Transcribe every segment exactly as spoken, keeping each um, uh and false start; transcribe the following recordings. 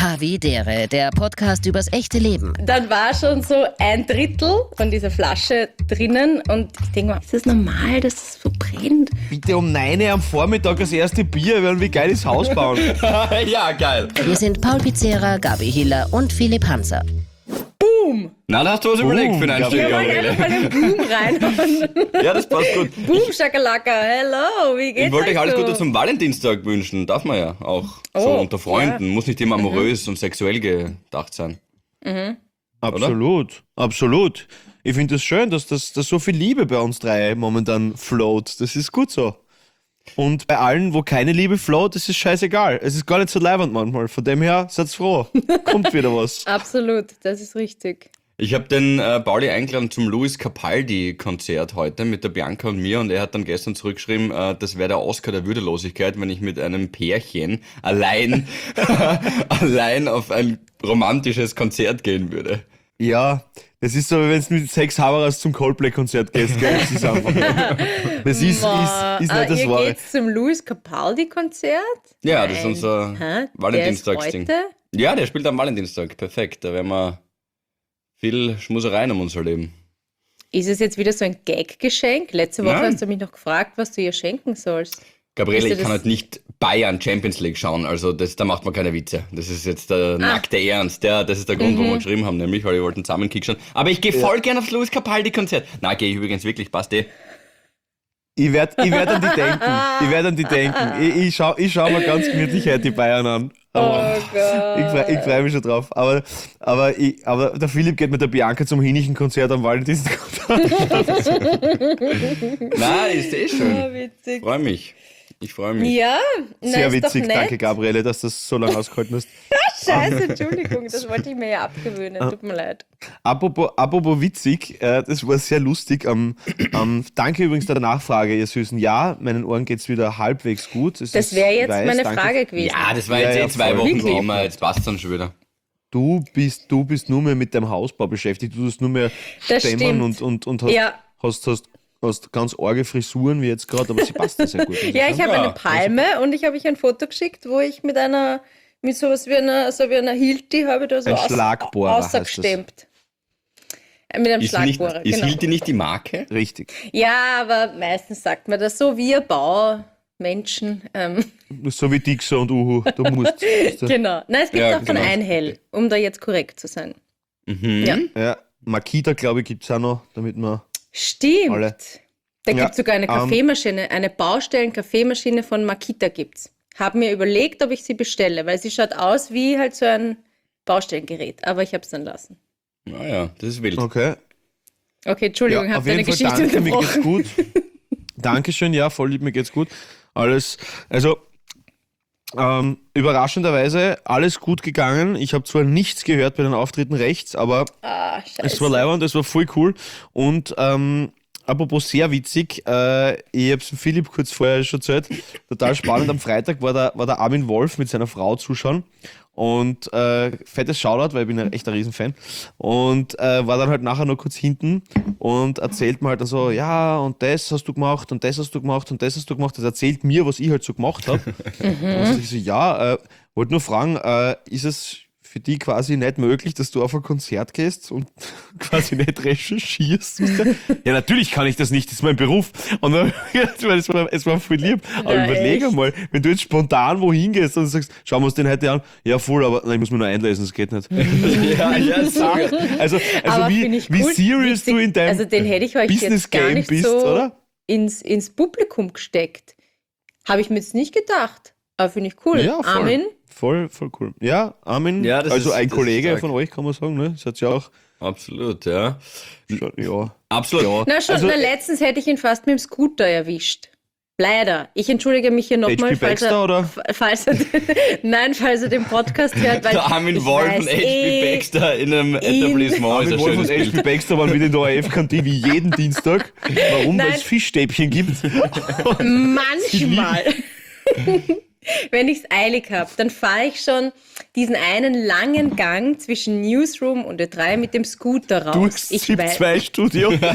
Havidere, der Podcast übers echte Leben. Dann war schon so ein Drittel von dieser Flasche drinnen und ich denke mal, ist das normal, dass das so brennt? Bitte um neun Uhr am Vormittag das erste Bier, wir werden wie geil das Haus bauen. Ja, geil. Wir sind Paul Pizzera, Gabi Hiller und Philipp Hanser. Boom! Na, da hast du was Boom, überlegt für einen Einstieg, Wir wollen einfach Gabriele. mal den Boom reinhauen. Ja, das passt gut. Boom, Shakalaka, hello, wie geht's Ich wollte euch alles so? Gute zum Valentinstag wünschen. Darf man ja auch. So Oh, unter Freunden. ja. Muss nicht immer amorös und sexuell gedacht sein. Absolut, absolut. Ich finde es das schön, dass, das, dass so viel Liebe bei uns drei momentan float. Das ist gut so. Und bei allen, wo keine Liebe float, ist es scheißegal. Es ist gar nicht so leibend manchmal. Von dem her, seid froh. Kommt wieder was. Absolut, das ist richtig. Ich habe den äh, Pauli eingeladen zum Louis Capaldi-Konzert heute mit der Bianca und mir und er hat dann gestern zurückgeschrieben, äh, das wäre der Oscar der Würdelosigkeit, wenn ich mit einem Pärchen allein, allein auf ein romantisches Konzert gehen würde. Ja, das ist so, wie wenn du mit sechs Haberas zum Coldplay-Konzert gehst. Gell? Das ist einfach. Das ist, ist, ist Ah, nicht das ihr Wahre. geht zum Louis Capaldi-Konzert? Ja, das ist Nein. unser Hä? Valentinstagsding. Der ist heute? Ja, der spielt am Valentinstag. Perfekt. Da werden wir viel Schmusereien um unser Leben. Ist es jetzt wieder so ein Gag-Geschenk? Letzte Woche Nein. hast du mich noch gefragt, was du ihr schenken sollst. Gabriele, Ist dir ich kann das- halt nicht Bayern Champions League schauen, also das, da macht man keine Witze. Das ist jetzt der nackte Ernst. Der, das ist der Grund, warum wir geschrieben haben, nämlich, weil wir wollten zusammen Kick schauen. Aber ich gehe voll gern aufs Louis Capaldi-Konzert. Na, gehe ich übrigens wirklich, passt eh. Ich werde ich werd an die denken. Ich werde an die denken. Ich, ich schaue ich schau mir ganz gemütlich heute die Bayern an. Aber Oh Gott. ich freue ich freu mich schon drauf. Aber, aber, ich, aber der Philipp geht mit der Bianca zum Hinnichen-Konzert am Valentinstag. Na, ist eh Ah, schön. witzig. Freue mich. Ich freue mich. Ja, na, Sehr ist witzig. doch nett. Danke, Gabriele, dass du das so lange ausgehalten hast. Scheiße, Entschuldigung, das wollte ich mir ja abgewöhnen, Ah. tut mir leid. Apropos, apropos witzig, äh, das war sehr lustig. Ähm, ähm, danke übrigens der Nachfrage, ihr Süßen. Ja, meinen Ohren geht es wieder halbwegs gut. Es Das ist wäre jetzt weiß, meine danke. Frage gewesen. Ja, das war Ja, jetzt ja, eh zwei voll. Wochen Wirklich? Thema, jetzt passt dann schon wieder. Du bist, du bist nur mehr mit deinem Hausbau beschäftigt. Du tust nur mehr Das stemmen stimmt. und, und, und hast, Ja. hast, hast, hast ganz arge Frisuren wie jetzt gerade, aber sie passt ja sehr gut. Ja, ich habe Ja, eine Palme und ich habe euch ein Foto geschickt, wo ich mit einer, mit sowas wie einer, so wie einer Hilti habe ich da so Ein aus, Schlagbohrer heißt das. ausgestemmt. Äh, Mit einem Ist, nicht, Schlagbohrer, ist genau. Hilti nicht die Marke? Richtig. Ja, aber meistens sagt man das so, wir Baumenschen. Ähm, So wie Dixer und Uhu. Du musst. genau. Nein, es gibt Ja, auch von genau. Einhell, um da jetzt korrekt zu sein. Mhm. Ja. Ja, Makita, glaube ich, gibt es auch noch, damit man. Stimmt. Alle. Da Ja, gibt es sogar eine ähm, Kaffeemaschine, eine Baustellen-Kaffeemaschine von Makita gibt's. Habe mir überlegt, ob ich sie bestelle, weil sie schaut aus wie halt so ein Baustellengerät, aber ich habe es dann lassen. Naja, das ist wild. Okay. Okay, Entschuldigung, ich Ja, habe auf deine jeden Fall Geschichte danke, mir geht's unterbrochen. gut. Dankeschön, ja, voll lieb, mir geht's gut. Alles, also ähm, überraschenderweise alles gut gegangen. Ich habe zwar nichts gehört bei den Auftritten rechts, aber Ah, es war scheiße. leibend, es war voll cool. Und ähm, apropos sehr witzig, äh, ich habe es Philipp kurz vorher schon erzählt, total spannend. Am Freitag war der, war der Armin Wolf mit seiner Frau zuschauen. Und äh, fettes Shoutout, weil ich bin ein echter Riesenfan. Und äh, war dann halt nachher noch kurz hinten und erzählt mir halt dann so, ja, und das hast du gemacht und das hast du gemacht und das hast du gemacht. Das erzählt mir, was ich halt so gemacht habe. Und ich so, ja, äh, wollte nur fragen, äh, ist es für die quasi nicht möglich, dass du auf ein Konzert gehst und quasi nicht recherchierst? Ja, natürlich kann ich das nicht, das ist mein Beruf. Und dann, es, war, es war voll lieb. Aber Ja, überlege echt? mal, wenn du jetzt spontan wohin gehst und sagst, schauen wir uns den heute an, ja voll, aber nein, ich muss mir nur einlesen, das geht nicht. Ja, ja, sag. Also, also Aber wie, finde ich wie cool. serious Witzig. du in deinem Also den hätte ich euch Business jetzt gar Game nicht bist, so oder? ins, ins Publikum gesteckt. Habe ich mir jetzt nicht gedacht. Aber finde ich cool. Ja, voll. Armin, Voll, voll cool. Ja, Armin, Ja, das also ist- ein das ist Kollege stark. von euch, kann man sagen, ne? Das hat ja auch Absolut, ja. schon, ja. Absolut. Ja. na schon, Also, na, letztens hätte ich ihn fast mit dem Scooter erwischt. Leider. Ich entschuldige mich hier nochmal, H P falls er, Baxter, oder? f- falls er, nein, falls er den Podcast hört, weil Der Armin ich Wolf weiß und H P eh, Baxter in einem Etablissement Armin ist ein Wolf und schönes H P Bild. Baxter waren wieder in der O R F-Kantine wie jeden Dienstag. Warum? Weil Nein. es Fischstäbchen gibt. manchmal, wenn ich es eilig habe, dann fahre ich schon diesen einen langen Gang zwischen Newsroom und Ö drei mit dem Scooter raus. Durchs ich ZIP weiß, zwei Studio. Gabi,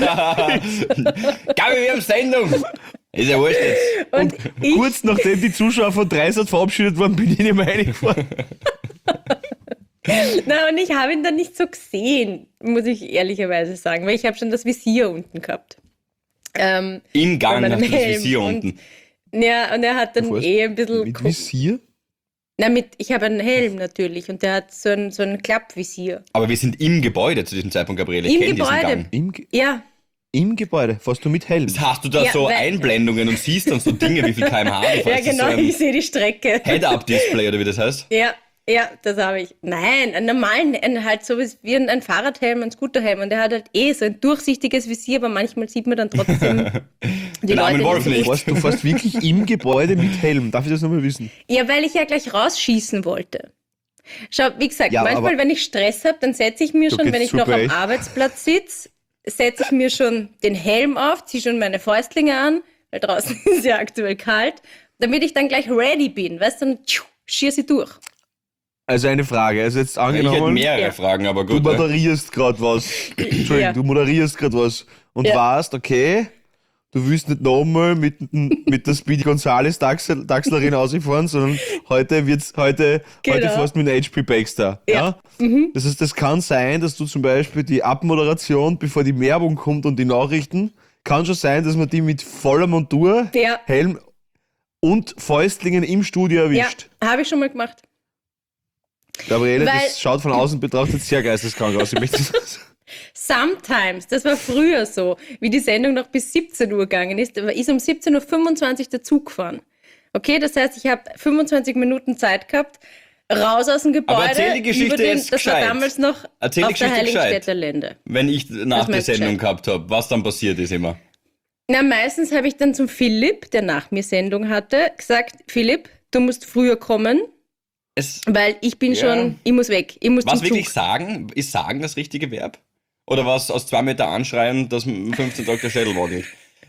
wir haben Sendung. Ist ja wurscht jetzt. und ich, Kurz nachdem die Zuschauer von Dreisat verabschiedet waren, bin ich nicht mehr reingefahren. Na, und ich habe ihn dann nicht so gesehen, muss ich ehrlicherweise sagen, weil ich habe schon das Visier unten gehabt. Ähm, Im bei Gang meinem hast du das Helm. Visier Und- unten. Ja, und er hat dann Was? eh ein bisschen... Mit ko- Visier? Na, mit, ich habe einen Helm natürlich und der hat so ein, so ein Klappvisier. Aber wir sind im Gebäude zu diesem Zeitpunkt, Gabriele. Im Ich kenn Gebäude. diesen Gang. Im, Ge- Ja, Im Gebäude, fährst du mit Helm? Hast du da Ja, so weil- Einblendungen und siehst dann so Dinge, wie viel kmh du fährst? ja Das ist genau, so ein ich sehe die Strecke. Head-Up-Display oder wie das heißt? Ja, ja, das habe ich. Nein, einen normalen, einen, halt so wie ein, ein Fahrradhelm, ein Scooterhelm. Und der hat halt eh so ein durchsichtiges Visier, aber manchmal sieht man dann trotzdem die Den armen Leute Wolf nicht. nicht. Du fährst, du fährst wirklich im Gebäude mit Helm. Darf ich das nochmal wissen? Ja, weil ich ja gleich rausschießen wollte. Schau, wie gesagt, Ja, manchmal, aber- wenn ich Stress habe, dann setze ich mir Du schon, geht's wenn ich noch super am echt. Arbeitsplatz sitze, setze ich mir schon den Helm auf, ziehe schon meine Fäustlinge an, weil draußen ist ja aktuell kalt, damit ich dann gleich ready bin, weißt du, dann tschu, schieße ich durch. Also eine Frage. Also jetzt Ich hätte angenommen, mehrere Ja. Fragen, aber du gut. ne? moderierst gerade was. Entschuldigung, Ja. du moderierst gerade was. Und Ja. weißt, okay, du willst nicht nochmal mit, dem- mit der Speedy Gonzales Dachsel, Dachslerin ausfahren, sondern heute wird's, heute, heute Genau. fährst du mit einem H P Baxter. Ja. Das heißt, das kann sein, dass du zum Beispiel die Abmoderation, bevor die Werbung kommt und die Nachrichten, kann schon sein, dass man die mit voller Montur, Ja. Helm und Fäustlingen im Studio Ja, erwischt. habe ich schon mal gemacht. Gabriele, Weil- das schaut von außen betrachtet sehr geisteskrank aus. Ich möchte das Sometimes, das war früher so, wie die Sendung noch bis siebzehn Uhr gegangen ist, da ist um siebzehn Uhr fünfundzwanzig der Zug gefahren. Okay, das heißt, ich habe fünfundzwanzig Minuten Zeit gehabt, raus aus dem Gebäude. Aber erzähl die Geschichte über den, jetzt Das war gescheit. damals noch Erzähl die auf der Geschichte gescheit. Heiligenstädter Lände. Wenn ich nach Das der meinst du Sendung gescheit. gehabt habe, was dann passiert ist immer. Na, meistens habe ich dann zum Philipp, der nach mir Sendung hatte, gesagt, Philipp, du musst früher kommen, Es, weil ich bin Ja. schon, ich muss weg, ich muss was zum wirklich Zug. sagen? Ist sagen das richtige Verb? Oder was aus zwei Meter anschreien, dass am fünfzehn Tag der Schädel wackelt?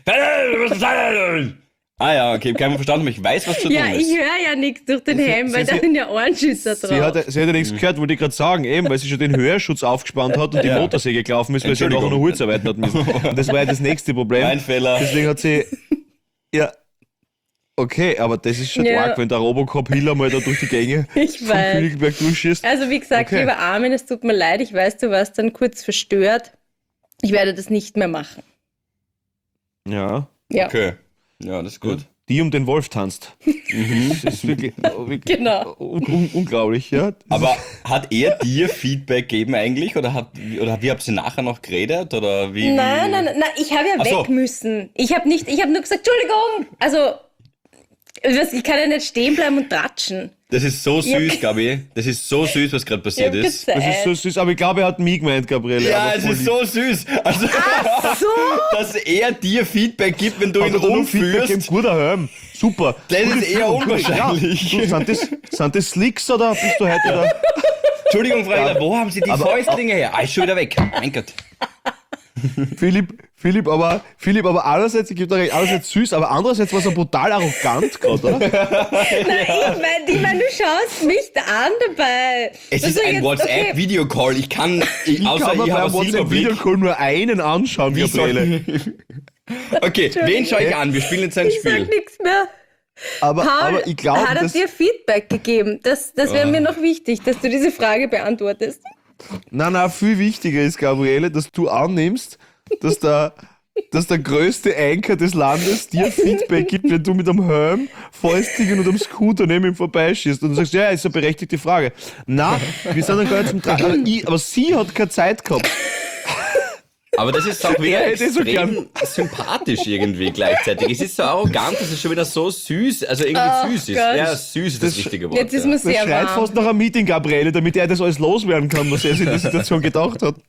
Ah ja, okay, kein verstanden, aber ich weiß, was zu tun Ja, ist. ich höre ja nichts durch den Sie- Helm, weil Sie- da sind ja Ohrenschützer drauf. Sie hat, sie hat ja nichts gehört, wollte ich gerade sagen, eben, weil sie schon den Hörschutz aufgespannt hat und die Ja. Motorsäge gelaufen ist, weil sie nachher Entschuldigung. noch Holzarbeiten hat müssen. Und das war ja das nächste Problem. Mein Fehler. Deswegen hat sie, ja, okay, aber das ist schon Ja. arg, wenn der Robocop-Hiller mal da durch die Gänge Ich vom weiß. Königsberg durchschießt. Also wie gesagt, Okay. lieber Armin, es tut mir leid, ich weiß, du warst dann kurz verstört. Ich werde das nicht mehr machen. Ja, Ja, Okay, ja, das ist gut. die um den Wolf tanzt. Das ist wirklich, wirklich Genau. un un unglaublich, ja. Aber hat er dir Feedback gegeben eigentlich? Oder, hat, oder wie habt ihr nachher noch geredet? Oder wie, Nein, wie? nein, nein, ich habe ja Ach so. weg müssen. Ich habe nicht, ich habe nur gesagt, Entschuldigung. Also, was, ich kann ja nicht stehen bleiben und tratschen. Das ist so Ja. süß, Gabi. Das ist so süß, was gerade Ich passiert habe ist. Das ist gesagt. so süß, aber ich glaube, er hat mich gemeint, Gabriele. Ja, aber es voll ist lieb. so süß. Also, So, dass er dir Feedback gibt, wenn du Hat ihn er da noch Feedback gegeben? umführst. Guter Helm. Super. Das Gute ist eher Führung, gute- unwahrscheinlich. Ja. Du, sind, das, sind das Slicks oder bist du heute da? Entschuldigung, Frau Eder, wo haben Sie die Aber- Fäustlinge her? Ah, ist schon wieder weg. Mein Gott. Philipp, Philipp, aber, Philipp, aber einerseits, ich gebe dir recht, einerseits süß, aber andererseits war es brutal arrogant gerade, oder? ich meine, ich mein, du schaust mich da an dabei. Es Das ist ein jetzt- WhatsApp-Videocall. Ich kann, ich, Ich außer kann mir ich habe beim einen Silberblick. WhatsApp-Videocall nur einen anschauen, Wie soll- Gabriele. Okay, wen schaue ich an? Wir spielen jetzt ein Ich sag Spiel. nichts mehr. Aber, Paul, aber ich glaube, hat er dass... dir Feedback gegeben? Das, das Ah. wäre mir noch wichtig, dass du diese Frage beantwortest. Nein, nein, viel wichtiger ist, Gabriele, dass du annimmst, dass der, dass der größte Anker des Landes dir Feedback gibt, wenn du mit einem Helm, Fäustingen und einem Scooter neben ihm vorbeischießt. Und du sagst, ja, ist eine berechtigte Frage. Na, wir sind dann gar nicht zum Tra aber, ich, aber sie hat keine Zeit gehabt. Aber das ist auch wieder Ja, hätte ich so extrem sympathisch irgendwie gleichzeitig. Es ist so arrogant, es ist schon wieder so süß. Also irgendwie Ach süß ist. Gott. Ja, süß ist das, Das- richtige Wort. Jetzt ist ja. mir Das sehr schreit warm. fast nach einem Meeting, Gabriele, damit er das alles loswerden kann, was er sich in der Situation gedacht hat.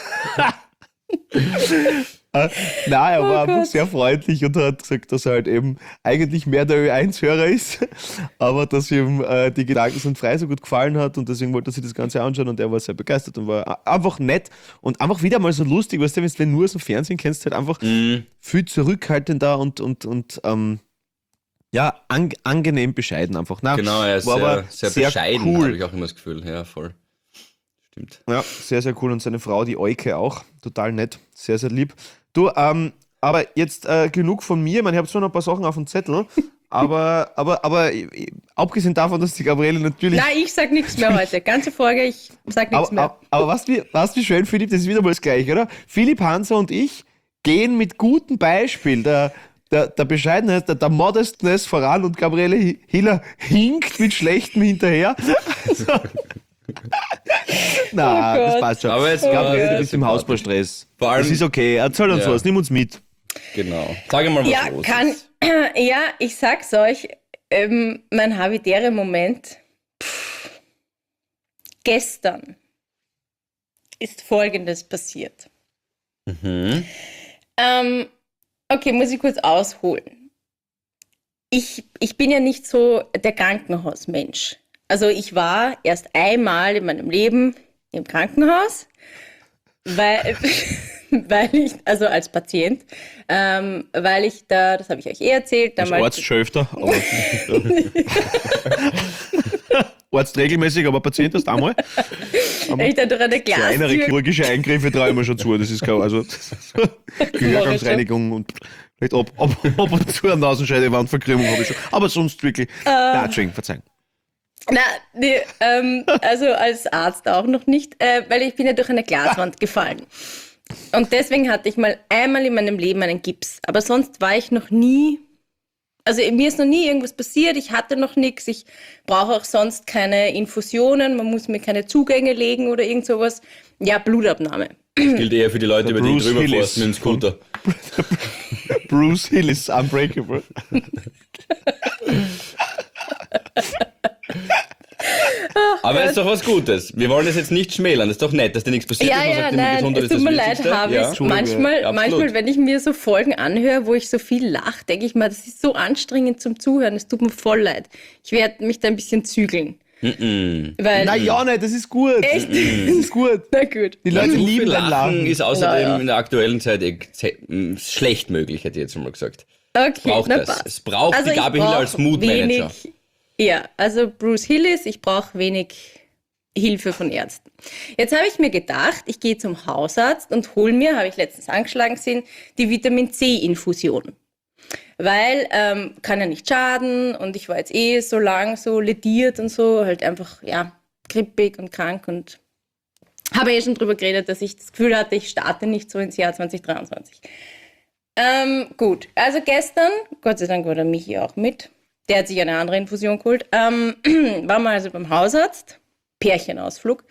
Äh, Nein, er war Oh einfach Gott. sehr freundlich und hat gesagt, dass er halt eben eigentlich mehr der Ö eins Hörer ist, aber dass ihm äh, die Gedanken sind frei so gut gefallen hat und deswegen wollte er sich das Ganze anschauen und er war sehr begeistert und war a- einfach nett und einfach wieder mal so lustig, weißt du, wenn du nur aus dem Fernsehen kennst, halt einfach Mhm. viel zurückhaltender und, und, und ähm, ja, ang angenehm bescheiden einfach. Na, Genau, er ist war sehr, aber sehr, sehr bescheiden, cool. habe ich auch immer das Gefühl. Ja, voll. Stimmt. Ja, sehr, sehr cool. Und seine Frau, die Euke, auch. Total nett. Sehr, sehr lieb. Du, ähm, aber jetzt äh, genug von mir. Ich meine, ich habe zwar noch ein paar Sachen auf dem Zettel, aber, aber, aber abgesehen davon, dass die Gabriele natürlich... Nein, ich sag nichts mehr heute. Ganze Folge, ich sag nichts aber, mehr. aber, aber was, wie, was wie schön, Philipp, das ist wieder mal das Gleiche, oder? Philipp Hanser und ich gehen mit gutem Beispiel der, der, der Bescheidenheit, der, der Modestness voran und Gabriele Hiller hinkt mit Schlechtem hinterher. Also, na, Oh das Gott. passt schon. Aber jetzt- Gabriele, Oh du bist im Hausbaustress. Vor allem- Das ist okay. Erzähl uns Ja. was, nimm uns mit. Genau. Sag mal, was Ja, los kann, ist. ja, ich sag's euch, ähm, mein habitärer Moment. Pff, gestern ist Folgendes passiert. Mhm. Ähm, okay, muss ich kurz ausholen. Ich, ich bin ja nicht so der Krankenhausmensch. Also ich war erst einmal in meinem Leben im Krankenhaus, weil, weil ich, also als Patient, ähm, weil ich da, das habe ich euch eh erzählt, Als damals. Arzt schon öfter, aber... Arzt regelmäßig, aber Patient erst einmal. Ich da durch eine Kleinere Glastür. chirurgische Eingriffe traue ich mir schon zu. Das ist kein, also Gehörgangsreinigung und vielleicht ab, ab, ab und zu eine Nasenscheidewandverkrümmung habe ich schon. Aber sonst wirklich. Nein, Entschuldigung, verzeihen. Na, nee, ähm, also als Arzt auch noch nicht, äh, weil ich bin ja durch eine Glaswand gefallen. Und deswegen hatte ich mal einmal in meinem Leben einen Gips. Aber sonst war ich noch nie, also mir ist noch nie irgendwas passiert, ich hatte noch nichts, ich brauche auch sonst keine Infusionen, man muss mir keine Zugänge legen oder irgend sowas. Ja, Blutabnahme. Das gilt eher für die Leute, Der über die Bruce drüber Willis forsten mit dem Scooter. Bruce Hill ist unbreakable. Aber es ist doch was Gutes. Wir wollen das jetzt nicht schmälern. Das ist doch nett, dass dir nichts passiert Ja, ist. Man ja, sagt immer, nein, Gesundheit es ist tut das mir leid, Wichtigste. Harvis. Ja. Entschuldige. Manchmal, Absolut. manchmal, wenn ich mir so Folgen anhöre, wo ich so viel lache, denke ich mal, das ist so anstrengend zum Zuhören. Es tut mir voll leid. Ich werde mich da ein bisschen zügeln. Mm-mm. Weil, Na ja, nicht, das ist gut. Echt? Das ist gut. Na gut. Die Leute Zu viel lieben dein Lachen Lachen. ist außerdem Naja. in der aktuellen Zeit eh ze- m, schlecht möglich, hätte ich jetzt mal gesagt. Okay, Braucht na das. passt. Es braucht die ich Gabi Hiller brauch als Moodmanager. wenig- Ja, also Bruce Hillis, ich brauche wenig Hilfe von Ärzten. Jetzt habe ich mir gedacht, ich gehe zum Hausarzt und hole mir, habe ich letztens angeschlagen gesehen, die Vitamin C-Infusion. Weil, ähm, kann ja nicht schaden und ich war jetzt eh so lang so lediert und so, halt einfach, ja, grippig und krank und habe eh schon drüber geredet, dass ich das Gefühl hatte, ich starte nicht so ins Jahr zwanzig dreiundzwanzig. Ähm, gut, also gestern, Gott sei Dank war der Michi auch mit, der hat sich eine andere Infusion geholt, ähm, waren wir also beim Hausarzt, Pärchenausflug,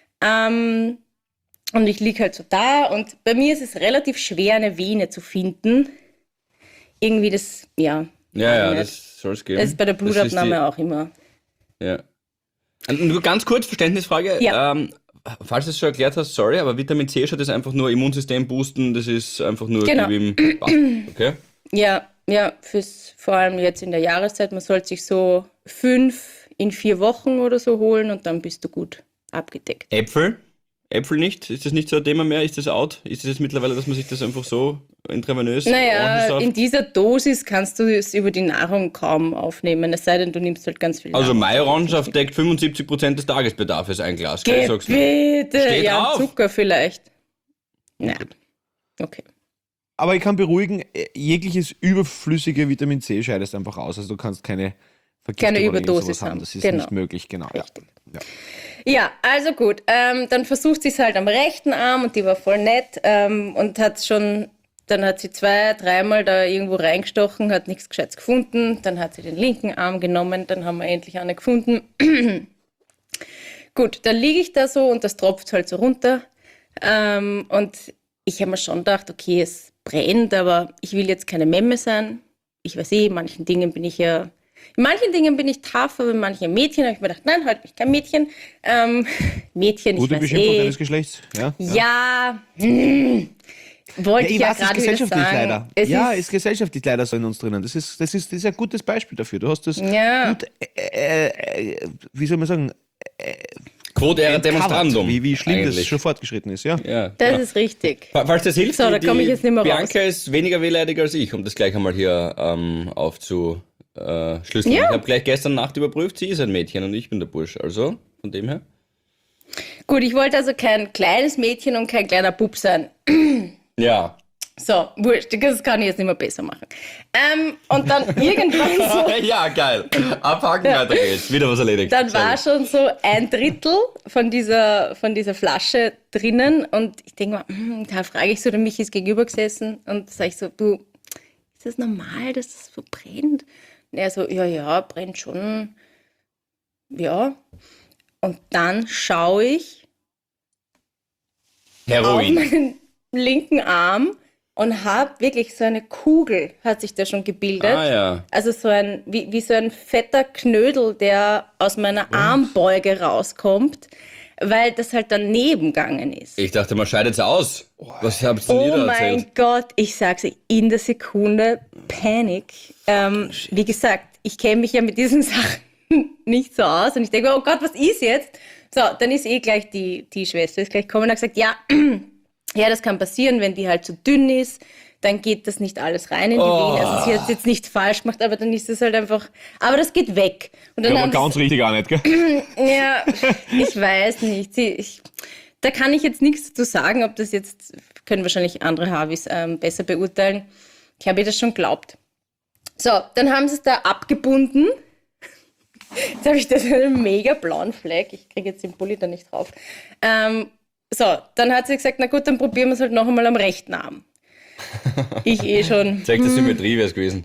ähm, und ich liege halt so da und bei mir ist es relativ schwer, eine Vene zu finden. Irgendwie das, ja. Ja, ja, nicht. das soll es geben. Das ist bei der Das ist Blutabnahme auch immer. die, ja. Und nur ganz kurz, Verständnisfrage. Ja. Ähm, falls du es schon erklärt hast, sorry, aber Vitamin C schaut das einfach nur Immunsystem boosten, das ist einfach nur Genau. gib ihm- passt. Okay? Ja, ja, fürs, vor allem jetzt in der Jahreszeit, man sollte sich so fünf in vier Wochen oder so holen und dann bist du gut abgedeckt. Äpfel? Äpfel nicht? Ist das nicht so ein Thema mehr? Ist das out? Ist das jetzt mittlerweile, dass man sich das einfach so intravenös Naja, ordentlich in sauft? dieser Dosis kannst du es über die Nahrung kaum aufnehmen, es sei denn, du nimmst halt ganz viel Also Nahrung. Majorange deckt fünfundsiebzig Prozent des Tagesbedarfs, ein Glas. Gell, Geh sag's nur. bitte, Steht ja, drauf. Zucker vielleicht. Nein, okay. Aber ich kann beruhigen, jegliches überflüssige Vitamin C scheidest einfach aus. Also du kannst keine Vergiftung Keine oder irgend Überdosis sowas haben. haben. Das ist Genau. nicht möglich, genau. Ja. Richtig. Ja. Ja, also gut. Ähm, dann versucht sie es halt am rechten Arm und die war voll nett ähm, und hat schon, dann hat sie zwei, dreimal da irgendwo reingestochen, hat nichts Gescheites gefunden. Dann hat sie den linken Arm genommen, dann haben wir endlich eine gefunden. Gut, dann liege ich da so und das tropft halt so runter. Ähm, und ich habe mir schon gedacht, okay, es brennt, aber ich will jetzt keine Memme sein. Ich weiß eh, in manchen Dingen bin ich ja In manchen Dingen bin ich tough, aber in manchen Mädchen habe ich mir gedacht, nein, heute bin ich kein Mädchen. Ähm, Mädchen, Gute ich weiß Beschimpfung eh. deines Geschlechts. Ja, Ja, hm, wollte Ja, ich ja weiß, das ist gerade wieder gesellschaftlich sagen. leider. Es ja, ist, ist gesellschaftlich leider so in uns drinnen. Das ist, das ist, das ist ein gutes Beispiel dafür. Du hast das Ja. gut, äh, äh, wie soll man sagen, Quod era entcovert, demonstrandum. wie, wie schlimm das eigentlich. schon fortgeschritten ist. Ja. Ja, das ja. ist richtig. Fa- Falls das hilft, So, da die, komm ich jetzt nicht mehr raus. Bianca ist weniger wehleidig als ich, um das gleich einmal hier ähm, aufzuschlüsseln. Ja. Ich habe gleich gestern Nacht überprüft, sie ist ein Mädchen und ich bin der Bursch. Also, von dem her. Gut, ich wollte also kein kleines Mädchen und kein kleiner Bub sein. Ja. So, wurscht, das kann ich jetzt nicht mehr besser machen. Ähm, und dann irgendwann so... Ja, geil. Abhaken, Ja. weiter geht's. Wieder was erledigt. Dann Sehr war gut. schon so ein Drittel von dieser, von dieser Flasche drinnen und ich denke mal, hm, da frage ich so, der Michi ist gegenüber gesessen und sage ich so, du, ist das normal, dass das so brennt? Und er so, ja, ja, brennt schon, ja. Und dann schaue ich auf Heroin. meinen linken Arm und habe wirklich so eine Kugel, hat sich da schon gebildet. Ah ja. Also so ein, wie, wie so ein fetter Knödel, der aus meiner Armbeuge rauskommt, weil das halt daneben gegangen ist. Ich dachte, man scheidet aus. Was habt ihr denn Oh ihr da mein erzählt? Gott, ich sag's dir, in der Sekunde Panik. Ähm, wie gesagt, ich kenne mich ja mit diesen Sachen nicht so aus und ich denke, oh Gott, was ist jetzt? So, dann ist eh gleich die, die Schwester ist gleich gekommen und hat gesagt, ja, ja, das kann passieren, wenn die halt zu dünn ist, dann geht das nicht alles rein in die Oh. Vene. Also sie hat es jetzt nicht falsch gemacht, aber dann ist es halt einfach, aber das geht weg. Und dann Ja, aber haben sie- ganz richtig auch nicht, gell? ja, ich weiß nicht. Sie, ich, da kann ich jetzt nichts dazu sagen, ob das jetzt, können wahrscheinlich andere Harvis ähm, besser beurteilen. Ich habe ihr das schon geglaubt. So, dann haben sie es da abgebunden. Jetzt habe ich da so einen mega blauen Fleck. Ich kriege jetzt den Pulli da nicht drauf. Ähm, so, dann hat sie gesagt, na gut, dann probieren wir es halt noch einmal am rechten Arm. Ich eh schon. Zeig der Symmetrie wäre es gewesen.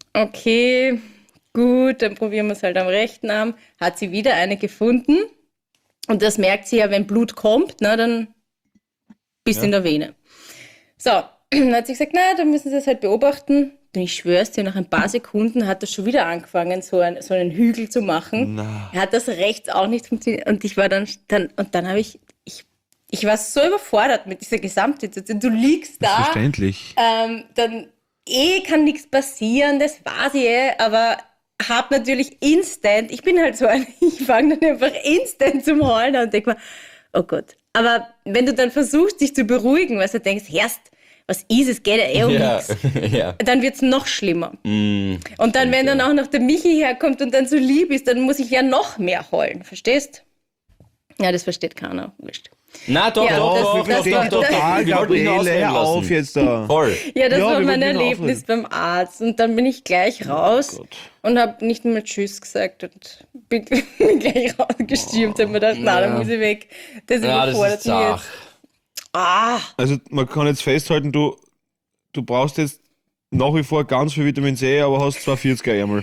Okay, gut, dann probieren wir es halt am rechten Arm. Hat sie wieder eine gefunden. Und das merkt sie ja, wenn Blut kommt, na, dann bist du in der Vene. So, dann hat sie gesagt, na, dann müssen sie es halt beobachten. Und ich schwör's dir, nach ein paar Sekunden hat das schon wieder angefangen, so, ein, so einen Hügel zu machen. Na. Hat das rechts auch nicht funktioniert. Und ich war dann, dann und dann habe ich, ich, ich war so überfordert mit dieser Gesamtsituation. Du liegst da. Verständlich. Ähm, dann eh kann nichts passieren, das war sie eh, aber hab natürlich instant, ich bin halt so ein, ich fange dann einfach instant zum Heulen an und denke mir, oh Gott. Aber wenn du dann versuchst, dich zu beruhigen, weil du denkst, erst, was ist es, geht ja eh um Ja, nichts, ja. dann wird's noch schlimmer. Mm. Und dann, wenn dann auch noch der Michi herkommt und dann so lieb ist, dann muss ich ja noch mehr heulen, verstehst? Ja, das versteht keiner, wurscht. Na doch, Ja, doch, das- doch, das- doch, das- doch, doch. total, Wir wollten ihn Gabriele, ausreden hör auf lassen. jetzt da. Voll. Ja, das Ja, war wir mein wollten ihn Erlebnis aufreden. beim Arzt. Und dann bin ich gleich raus Gott. und habe nicht mal Tschüss gesagt und bin, bin gleich rausgestürmt. Oh, habe mir gedacht, na, dann muss ich weg. Das Ja, das überfordert ist mich zart. jetzt. Ah, Also man kann jetzt festhalten, du, du brauchst jetzt nach wie vor ganz viel Vitamin C, aber hast zwar vierziger Ärmel.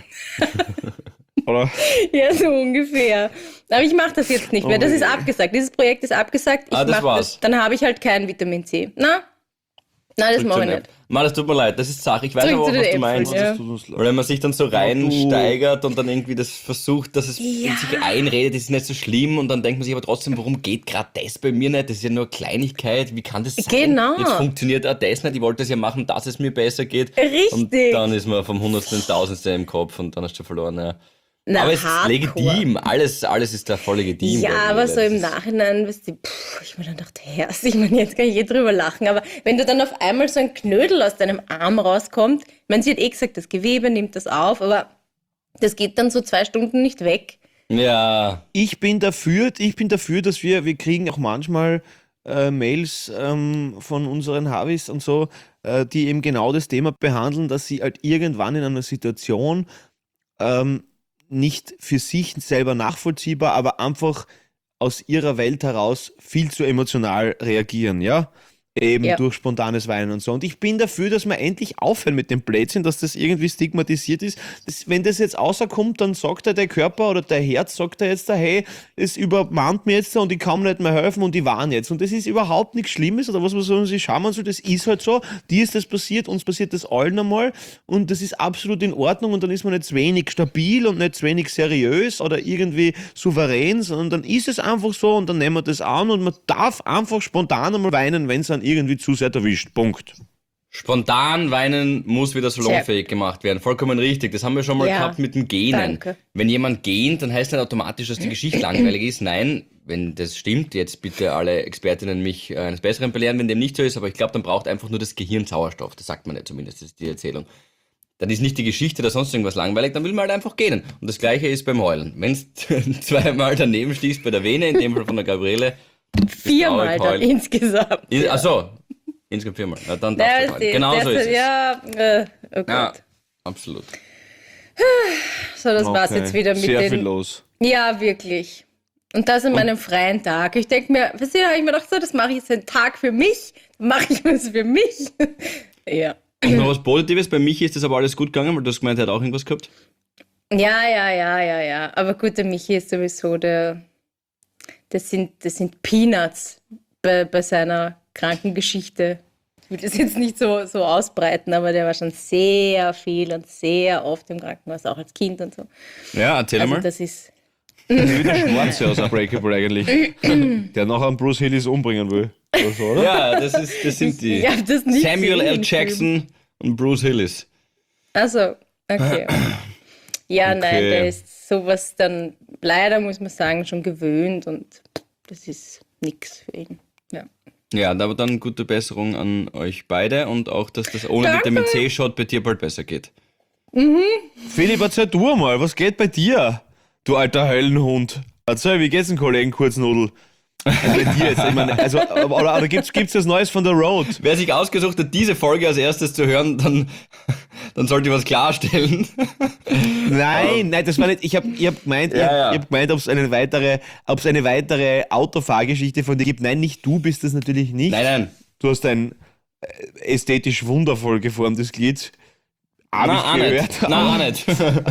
Oder? ja, so ungefähr. Aber ich mache das jetzt nicht mehr. Das Oh ist je. abgesagt. Dieses Projekt ist abgesagt. Ich Ah, das mach war's. Dann habe ich halt kein Vitamin C. Na? Nein, das mache ich nicht. Mann, das tut mir leid, das ist Sache. Ich weiß Zurück aber auch, zu was den du Äpfeln, meinst. ja. Das tut uns leid. Weil wenn man sich dann so reinsteigert und dann irgendwie das versucht, dass es Ja. in sich einredet, das ist nicht so schlimm und dann denkt man sich aber trotzdem, warum geht gerade das bei mir nicht? Das ist ja nur Kleinigkeit, wie kann das sein? Genau. Jetzt funktioniert auch das nicht, ich wollte das ja machen, dass es mir besser geht. Richtig. Und dann ist man vom Hundertsten ins Tausendste im Kopf und dann hast du verloren. Ja. Na, aber es ist hardcore. legitim, alles, alles ist da voll legitim. Ja, Gabriele. aber so Das im ist- Nachhinein, weißt du, pff, ich mir dann dachte, Herz, ich meine, jetzt kann ich eh drüber lachen, aber wenn du dann auf einmal so ein Knödel aus deinem Arm rauskommt, ich meine, sie hat eh gesagt, das Gewebe nimmt das auf, aber das geht dann so zwei Stunden nicht weg. Ja, Ich bin dafür, ich bin dafür, dass wir, wir kriegen auch manchmal äh, Mails ähm, von unseren Harvis und so, äh, die eben genau das Thema behandeln, dass sie halt irgendwann in einer Situation ähm, nicht für sich selber nachvollziehbar, aber einfach aus ihrer Welt heraus viel zu emotional reagieren, ja? Eben Ja. durch spontanes Weinen und so. Und ich bin dafür, dass wir endlich aufhören mit dem Blödsinn, dass das irgendwie stigmatisiert ist. Das, wenn das jetzt außerkommt, dann sagt er der Körper oder der Herz, sagt er jetzt da, hey, es übermannt mir jetzt und ich kann mir nicht mehr helfen und ich warne jetzt. Und das ist überhaupt nichts Schlimmes oder was man so sich schauen soll, das ist halt so. Dir ist das passiert, uns passiert das allen einmal und das ist absolut in Ordnung und dann ist man nicht zu wenig stabil und nicht zu wenig seriös oder irgendwie souverän, sondern dann ist es einfach so und dann nehmen wir das an und man darf einfach spontan einmal weinen, wenn es dann irgendwie zu sehr erwischt. Punkt. spontan weinen muss wieder salonfähig gemacht werden. Vollkommen richtig. Das haben wir schon mal Ja, gehabt mit dem Gähnen. danke. Wenn jemand gähnt, dann heißt das automatisch, dass die Geschichte langweilig ist. Nein, wenn das stimmt, jetzt bitte alle Expertinnen mich äh, eines Besseren belehren, wenn dem nicht so ist, aber ich glaube, dann braucht einfach nur das Gehirn Sauerstoff. Das sagt man ja zumindest, das ist die Erzählung. Dann ist nicht die Geschichte oder sonst irgendwas langweilig, dann will man halt einfach gähnen. Und das Gleiche ist beim Heulen. Wenn es zweimal daneben schließt bei der Vene, in dem Fall von der Gabriele, Viermal traurig dann heulen. insgesamt. ist, ach so, Insgesamt viermal. Na, dann darfst Der, du halt. der, Genau der, so ist es. Ja, äh, oh Gott. Ja, absolut. So, das war's Okay. jetzt wieder mit Sehr den... viel los. Ja, wirklich. Und das an meinem freien Tag. Ich denke mir, was habe ich mir gedacht, so, das mache ich jetzt einen Tag für mich, mache ich was für mich. Ja. Und noch was Positives, bei Michi ist das aber alles gut gegangen, weil du hast gemeint, er hat auch irgendwas gehabt. Ja, ja, ja, ja, ja. Aber gut, der Michi ist sowieso der, das sind, das sind Peanuts bei, bei seiner Krankengeschichte. Ich will das jetzt nicht so, so ausbreiten, aber der war schon sehr viel und sehr oft im Krankenhaus, auch als Kind und so. Ja, erzähl Also mal. das ist, Wie der Schwarze aus Unbreakable eigentlich. Der nachher einen Bruce Willis umbringen will. Oder so, oder? Ja, das, ist, das sind die. ich habe das nicht Samuel gesehen L. im Jackson und Bruce Willis. Also, okay. Ja, Okay. nein, der ist sowas dann leider, muss man sagen, schon gewöhnt und das ist nix für ihn. Ja. Ja, aber dann gute Besserung an euch beide und auch, dass das ohne Danke. Vitamin C-Shot bei dir bald besser geht. Philipp, erzähl du mal, was geht bei dir? Du alter Höllenhund. Erzähl, wie geht's den Kollegen Kurznudel? Also bei dir jetzt, ich meine, also, oder, oder gibt's, gibt's was Neues von der Road? Wer sich ausgesucht hat, diese Folge als erstes zu hören, dann, dann sollte ich was klarstellen. Nein, nein, das war nicht, ich hab, ich hab gemeint, ich Ja, hab, ja. ich hab gemeint, ob es eine weitere, ob es eine weitere Autofahrgeschichte von dir gibt. Nein, nicht du bist das natürlich nicht. Nein, nein. Du hast ein äh, ästhetisch wundervoll geformtes Glied. Hab Na, ich auch gehört. nicht. Na, auch nicht.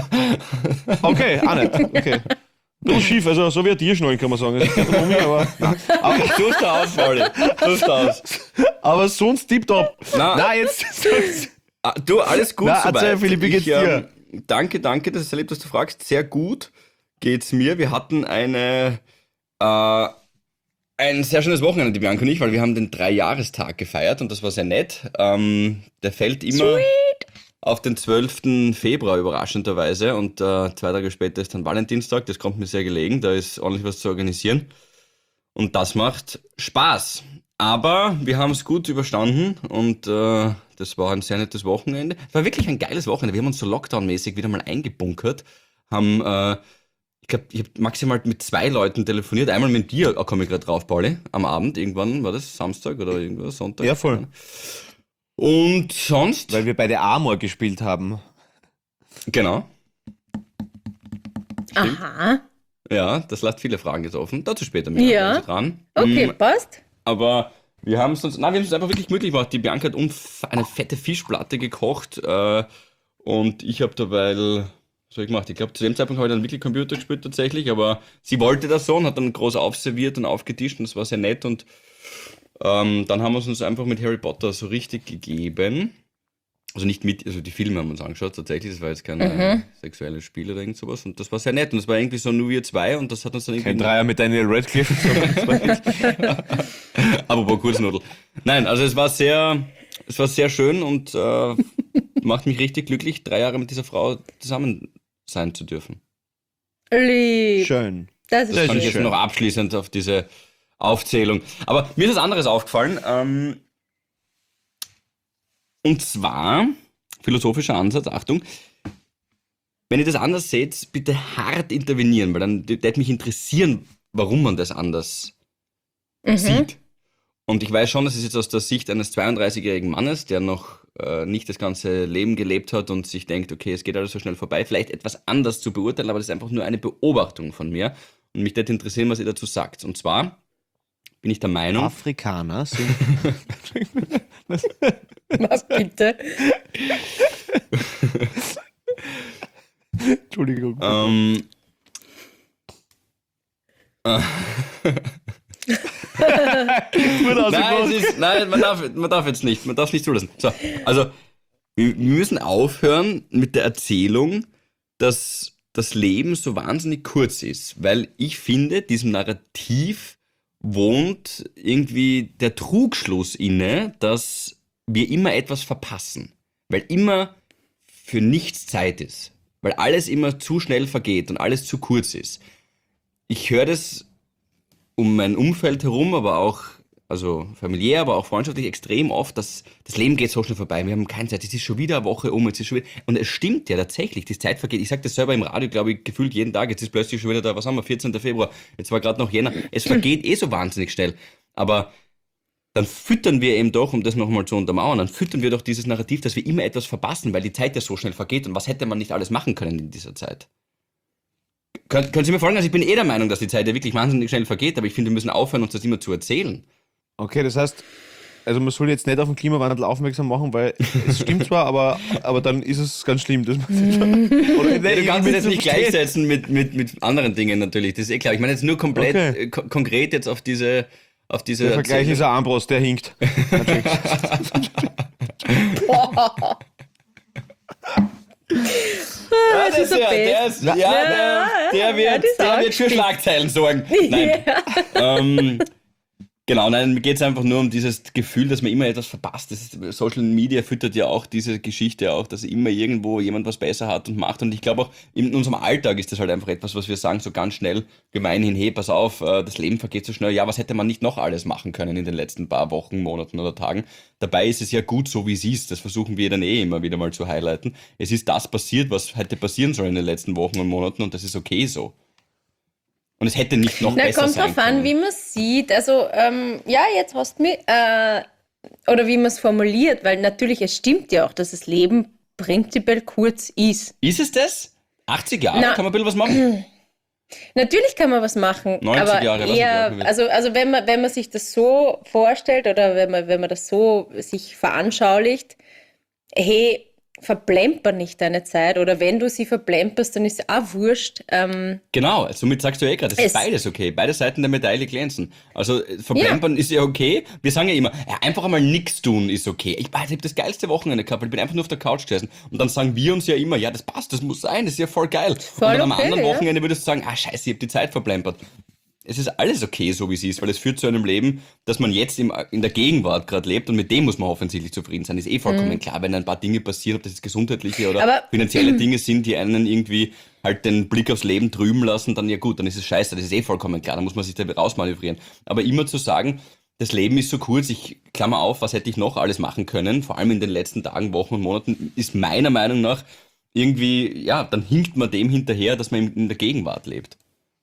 Okay, auch nicht. Okay. Du schief, also so wie ein Tierschnallen kann man sagen. Das geht um mich, aber, nein. aber, Tust du aus, Pauli. Tust du aus. aber sonst tipptopp. Na. Nein, jetzt. Ah, du, alles gut Na, soweit. erzähl, Philipp, wie geht's Ich, ähm, dir? Danke, danke, das ist sehr lieb, dass du fragst. Sehr gut geht's mir. Wir hatten eine, äh, ein sehr schönes Wochenende, die Bianca und ich, weil wir haben den Dreijahrestag gefeiert und das war sehr nett. Ähm, der fällt immer auf den zwölften Februar überraschenderweise und äh, zwei Tage später ist dann Valentinstag. Das kommt mir sehr gelegen, da ist ordentlich was zu organisieren und das macht Spaß. Aber wir haben es gut überstanden und äh, das war ein sehr nettes Wochenende. Es war wirklich ein geiles Wochenende. Wir haben uns so Lockdown-mäßig wieder mal eingebunkert, haben, äh, ich glaube, ich habe maximal mit zwei Leuten telefoniert. Einmal mit dir, da komme ich gerade drauf, Pauli, am Abend, irgendwann, war das Samstag oder irgendwas, Sonntag? Ja, voll. Und sonst? Weil wir beide Amor gespielt haben. Genau. Aha, Ja, das lässt viele Fragen jetzt offen. Dazu später mehr. Ja. Bleiben Sie dran. okay, Mm, passt. Aber wir haben es uns, nein, wir haben es uns einfach wirklich gemütlich gemacht. Die Bianca hat umf- eine fette Fischplatte gekocht äh, und ich habe dabei, was habe ich gemacht? Ich glaube, zu dem Zeitpunkt habe ich dann wirklich Computer gespielt tatsächlich, aber sie wollte das so und hat dann groß aufserviert und aufgetischt und das war sehr nett und ähm, dann haben wir es uns einfach mit Harry Potter so richtig gegeben. Also nicht mit, also die Filme haben wir uns angeschaut tatsächlich, das war jetzt kein äh, sexuelles Spiel oder irgend sowas und das war sehr nett und das war irgendwie so nur wir zwei und das hat uns dann irgendwie... Kein Dreier mit Daniel Radcliffe. Aber Kurznudel. Nein, also es war sehr, es war sehr schön und äh, macht mich richtig glücklich, drei Jahre mit dieser Frau zusammen sein zu dürfen. Lieb. Schön. Das ist Sehr Fand ich schön. jetzt noch abschließend auf diese Aufzählung. Aber mir ist was anderes aufgefallen. Ähm, und zwar, philosophischer Ansatz, Achtung, wenn ihr das anders seht, bitte hart intervenieren, weil dann würde mich interessieren, warum man das anders sieht. Und ich weiß schon, das ist jetzt aus der Sicht eines zweiunddreißigjährigen Mannes, der noch äh, nicht das ganze Leben gelebt hat und sich denkt, okay, es geht alles so schnell vorbei, vielleicht etwas anders zu beurteilen, aber das ist einfach nur eine Beobachtung von mir. Und mich würde interessieren, was ihr dazu sagt. Und zwar bin ich der Meinung, Afrikaner sind. Was bitte? Entschuldigung. ähm, Gut nein, ausgebracht. es ist, nein man, darf, man darf jetzt nicht, man darf es nicht zulassen. So, also, wir, wir müssen aufhören mit der Erzählung, dass das Leben so wahnsinnig kurz ist, weil ich finde, diesem Narrativ wohnt irgendwie der Trugschluss inne, dass wir immer etwas verpassen, weil immer für nichts Zeit ist, weil alles immer zu schnell vergeht und alles zu kurz ist. Ich höre das um mein Umfeld herum, aber auch, also familiär, aber auch freundschaftlich extrem oft, dass das Leben geht so schnell vorbei, wir haben keine Zeit, es ist schon wieder eine Woche um, jetzt ist schon wieder, und es stimmt ja tatsächlich, die Zeit vergeht, ich sage das selber im Radio, glaube ich, gefühlt jeden Tag, jetzt ist plötzlich schon wieder da, was haben wir, vierzehnten Februar, jetzt war gerade noch Jänner, es vergeht eh so wahnsinnig schnell, aber dann füttern wir eben doch, um das nochmal zu untermauern, dann füttern wir doch dieses Narrativ, dass wir immer etwas verpassen, weil die Zeit ja so schnell vergeht. Und was hätte man nicht alles machen können in dieser Zeit? Kön- können Sie mir folgen? Also ich bin eh der Meinung, dass die Zeit ja wirklich wahnsinnig schnell vergeht, aber ich finde, wir müssen aufhören, uns das immer zu erzählen. Okay, das heißt, also man soll jetzt nicht auf den Klimawandel aufmerksam machen, weil es stimmt zwar, aber, aber dann ist es ganz schlimm. Das oder Nee, du kannst es jetzt nicht gleichsetzen mit, mit, mit anderen Dingen natürlich, das ist eh klar. Ich meine jetzt nur komplett Okay. äh, ko- konkret jetzt auf diese auf diese Der Vergleich Erzählung. ist ein Armbrust, der hinkt. Ja, das ist so der, best. der, ist, ja, der, der, ja, wird, das ist der auch wird für spitz. Schlagzeilen sorgen. Nein. ähm, genau, nein, mir geht es einfach nur um dieses Gefühl, dass man immer etwas verpasst. Das ist, Social Media füttert ja auch diese Geschichte auch, dass immer irgendwo jemand was besser hat und macht. Und ich glaube auch, in unserem Alltag ist das halt einfach etwas, was wir sagen, so ganz schnell gemeinhin, hey, pass auf, äh, das Leben vergeht so schnell. Ja, was hätte man nicht noch alles machen können in den letzten paar Wochen, Monaten oder Tagen? Dabei ist es ja gut, so wie es ist. Das versuchen wir dann eh immer wieder mal zu highlighten. Es ist das passiert, was hätte passieren sollen in den letzten Wochen und Monaten und das ist okay so. Und es hätte nicht noch Na, besser kommt sein drauf an, können. wie man es sieht. Also, ähm, ja, jetzt hast du mich, äh, oder wie man es formuliert, weil natürlich, es stimmt ja auch, dass das Leben prinzipiell kurz ist. Ist es das? achtzig Jahre? Na. Kann man ein bisschen was machen? Natürlich kann man was machen, neunzig aber Jahre, weiß ich eher, auch nicht. also, also wenn man, wenn man sich das so vorstellt oder wenn man, wenn man das so sich veranschaulicht, hey, verplemper nicht deine Zeit oder wenn du sie verplemperst, dann ist es auch wurscht. Ähm, Genau, somit sagst du eh gerade, das ist Es- beides okay. Beide Seiten der Medaille glänzen. Also äh, verplempern ist ja okay. Wir sagen ja immer, ja, einfach einmal nichts tun ist okay. Ich, ich habe das geilste Wochenende gehabt, weil ich bin einfach nur auf der Couch gesessen. Und dann sagen wir uns ja immer, ja, das passt, das muss sein, das ist ja voll geil. Voll und dann am okay, anderen ja. Wochenende würdest du sagen, ah scheiße, ich habe die Zeit verplempert. Es ist alles okay, so wie es ist, weil es führt zu einem Leben, dass man jetzt im, in der Gegenwart gerade lebt und mit dem muss man offensichtlich zufrieden sein. Ist eh vollkommen klar, wenn ein paar Dinge passieren, ob das jetzt gesundheitliche oder Mhm. Aber- finanzielle Dinge sind, die einen irgendwie halt den Blick aufs Leben trüben lassen, dann ja gut, dann ist es scheiße, das ist eh vollkommen klar, da muss man sich da rausmanövrieren. Aber immer zu sagen, das Leben ist so kurz, ich klammer auf, was hätte ich noch alles machen können, vor allem in den letzten Tagen, Wochen und Monaten, ist meiner Meinung nach irgendwie, ja, dann hinkt man dem hinterher, dass man in der Gegenwart lebt.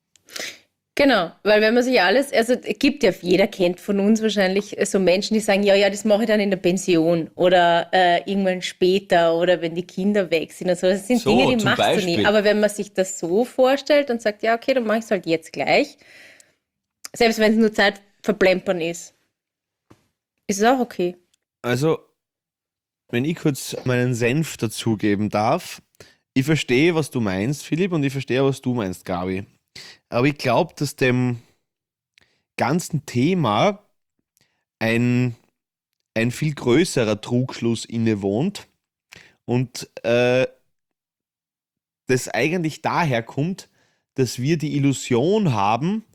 Genau, weil wenn man sich alles, also es gibt ja, jeder kennt von uns wahrscheinlich so Menschen, die sagen, ja, ja, das mache ich dann in der Pension oder äh, irgendwann später oder wenn die Kinder weg sind und so. Das sind So, Dinge, die zum machst du nie. Beispiel. Aber wenn man sich das so vorstellt und sagt, ja, okay, dann mache ich es halt jetzt gleich, selbst wenn es nur Zeit verplempern ist, ist es auch okay. Also, wenn ich kurz meinen Senf dazugeben darf, ich verstehe, was du meinst, Philipp, und ich verstehe, was du meinst, Gabi. Aber ich glaube, dass dem ganzen Thema ein, ein viel größerer Trugschluss innewohnt und äh, das eigentlich daher kommt, dass wir die Illusion haben,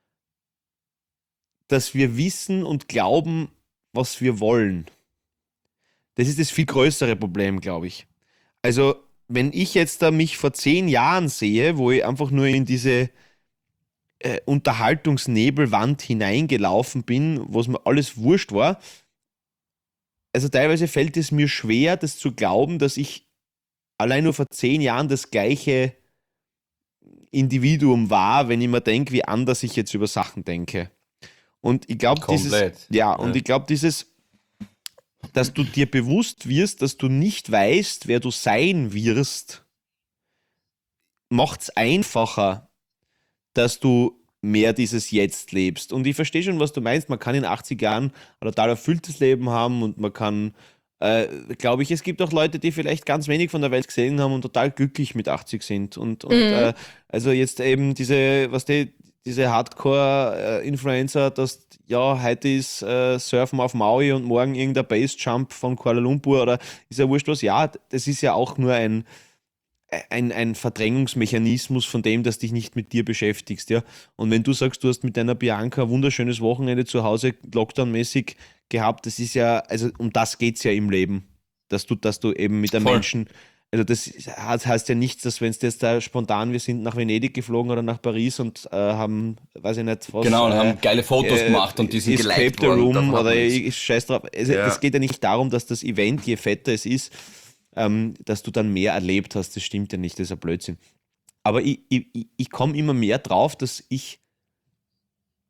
dass wir wissen und glauben, was wir wollen. Das ist das viel größere Problem, glaube ich. Also, wenn ich jetzt da mich vor zehn Jahren sehe, wo ich einfach nur in diese äh, Unterhaltungsnebelwand hineingelaufen bin, wo es mir alles wurscht war, also teilweise fällt es mir schwer, das zu glauben, dass ich allein nur vor zehn Jahren das gleiche Individuum war, wenn ich mir denke, wie anders ich jetzt über Sachen denke. Und ich glaube, dieses, Komplett. ja, und Ja. ich glaube, dieses, dass du dir bewusst wirst, dass du nicht weißt, wer du sein wirst, macht es einfacher, dass du mehr dieses Jetzt lebst. Und ich verstehe schon, was du meinst. Man kann in achtzig Jahren ein total erfülltes Leben haben und man kann, äh, glaube ich, es gibt auch Leute, die vielleicht ganz wenig von der Welt gesehen haben und total glücklich mit achtzig sind. Und, und Mhm. äh, also jetzt eben diese, was die, diese Hardcore-Influencer, dass ja, heute ist äh, Surfen auf Maui und morgen irgendein Base-Jump von Kuala Lumpur oder ist ja wurscht was. Ja, das ist ja auch nur ein, ein, ein Verdrängungsmechanismus von dem, dass dich nicht mit dir beschäftigst. Ja? Und wenn du sagst, du hast mit deiner Bianca ein wunderschönes Wochenende zu Hause Lockdown-mäßig gehabt, das ist ja, also um das geht es ja im Leben, dass du, dass du eben mit einem Voll. Menschen, also das heißt ja nichts, dass wenn es jetzt da spontan, wir sind nach Venedig geflogen oder nach Paris und äh, haben, weiß ich nicht, was. Genau, und äh, haben geile Fotos äh, gemacht und die sind Escape geliked the worden. Room Davon hat oder man nichts. ich, ich scheiß drauf. Also, Ja. Es geht ja nicht darum, dass das Event, je fetter es ist, ähm, dass du dann mehr erlebt hast. Das stimmt ja nicht, das ist ein Blödsinn. Aber ich, ich, ich- ich komme immer mehr drauf, dass ich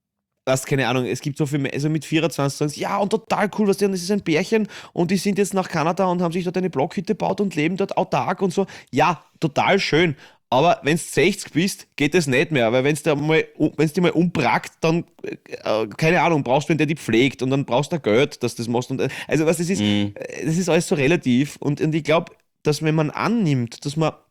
was, keine Ahnung, es gibt so viel, also mit vierundzwanzig sagen sie, ja, und total cool, was die, und das ist ein Pärchen und die sind jetzt nach Kanada und haben sich dort eine Blockhütte gebaut und leben dort autark und so. Ja, total schön. Aber wenn du sechzig bist, geht das nicht mehr, weil wenn es mal, wenn's dich mal umprackt, dann, äh, keine Ahnung, brauchst du einen, der dich pflegt und dann brauchst du Geld, dass du das machst. Und, also was das ist, Mhm. das ist alles so relativ und, und ich glaube, dass wenn man annimmt, dass man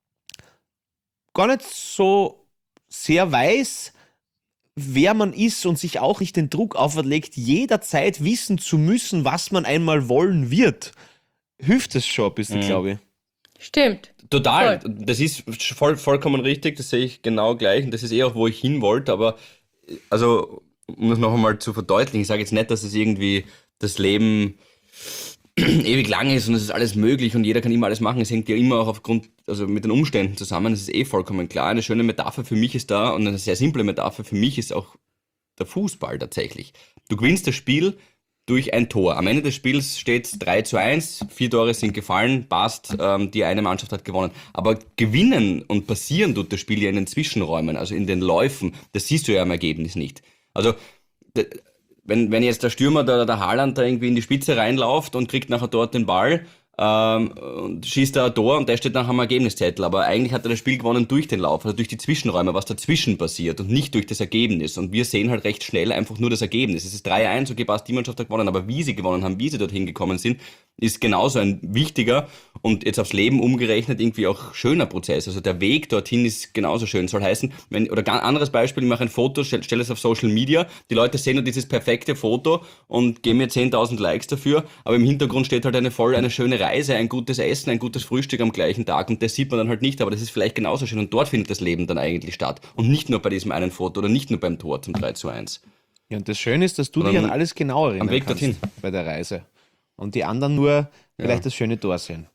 gar nicht so sehr weiß, wer man ist und sich auch nicht den Druck auferlegt, jederzeit wissen zu müssen, was man einmal wollen wird, hilft es schon ein bisschen, Mhm. glaube ich. Stimmt. Total, Voll. das ist voll, vollkommen richtig, das sehe ich genau gleich und das ist eh auch, wo ich hin wollte, aber also, um das noch einmal zu verdeutlichen, ich sage jetzt nicht, dass es irgendwie das Leben ewig lang ist und es ist alles möglich und jeder kann immer alles machen, es hängt ja immer auch aufgrund, also mit den Umständen zusammen, das ist eh vollkommen klar. Eine schöne Metapher für mich ist da und eine sehr simple Metapher für mich ist auch der Fußball tatsächlich. Du gewinnst das Spiel durch ein Tor. Am Ende des Spiels steht es drei zu eins, vier Tore sind gefallen, passt, ähm, die eine Mannschaft hat gewonnen. Aber gewinnen und passieren tut das Spiel ja in den Zwischenräumen, also in den Läufen, das siehst du ja im Ergebnis nicht. Also, d- wenn, wenn jetzt der Stürmer, der, der Haaland, da irgendwie in die Spitze reinläuft und kriegt nachher dort den Ball, ähm, und schießt da ein Tor und der steht nachher am Ergebniszettel. Aber eigentlich hat er das Spiel gewonnen durch den Lauf, also durch die Zwischenräume, was dazwischen passiert und nicht durch das Ergebnis. Und wir sehen halt recht schnell einfach nur das Ergebnis. Es ist drei eins, okay, passt, die Mannschaft hat gewonnen, aber wie sie gewonnen haben, wie sie dorthin gekommen sind, ist genauso ein wichtiger und jetzt aufs Leben umgerechnet irgendwie auch schöner Prozess. Also der Weg dorthin ist genauso schön. Soll heißen, wenn, oder ganz anderes Beispiel, ich mache ein Foto, stelle stell es auf Social Media, die Leute sehen nur dieses perfekte Foto und geben mir zehntausend Likes dafür, aber im Hintergrund steht halt eine voll, eine schöne Reise, ein gutes Essen, ein gutes Frühstück am gleichen Tag und das sieht man dann halt nicht, aber das ist vielleicht genauso schön und dort findet das Leben dann eigentlich statt und nicht nur bei diesem einen Foto oder nicht nur beim Tor zum drei zu eins. Ja, und das Schöne ist, dass du Und dich am- an alles genau erinnern am Weg kannst dorthin. bei der Reise. Und die anderen nur vielleicht das schöne Tor sehen.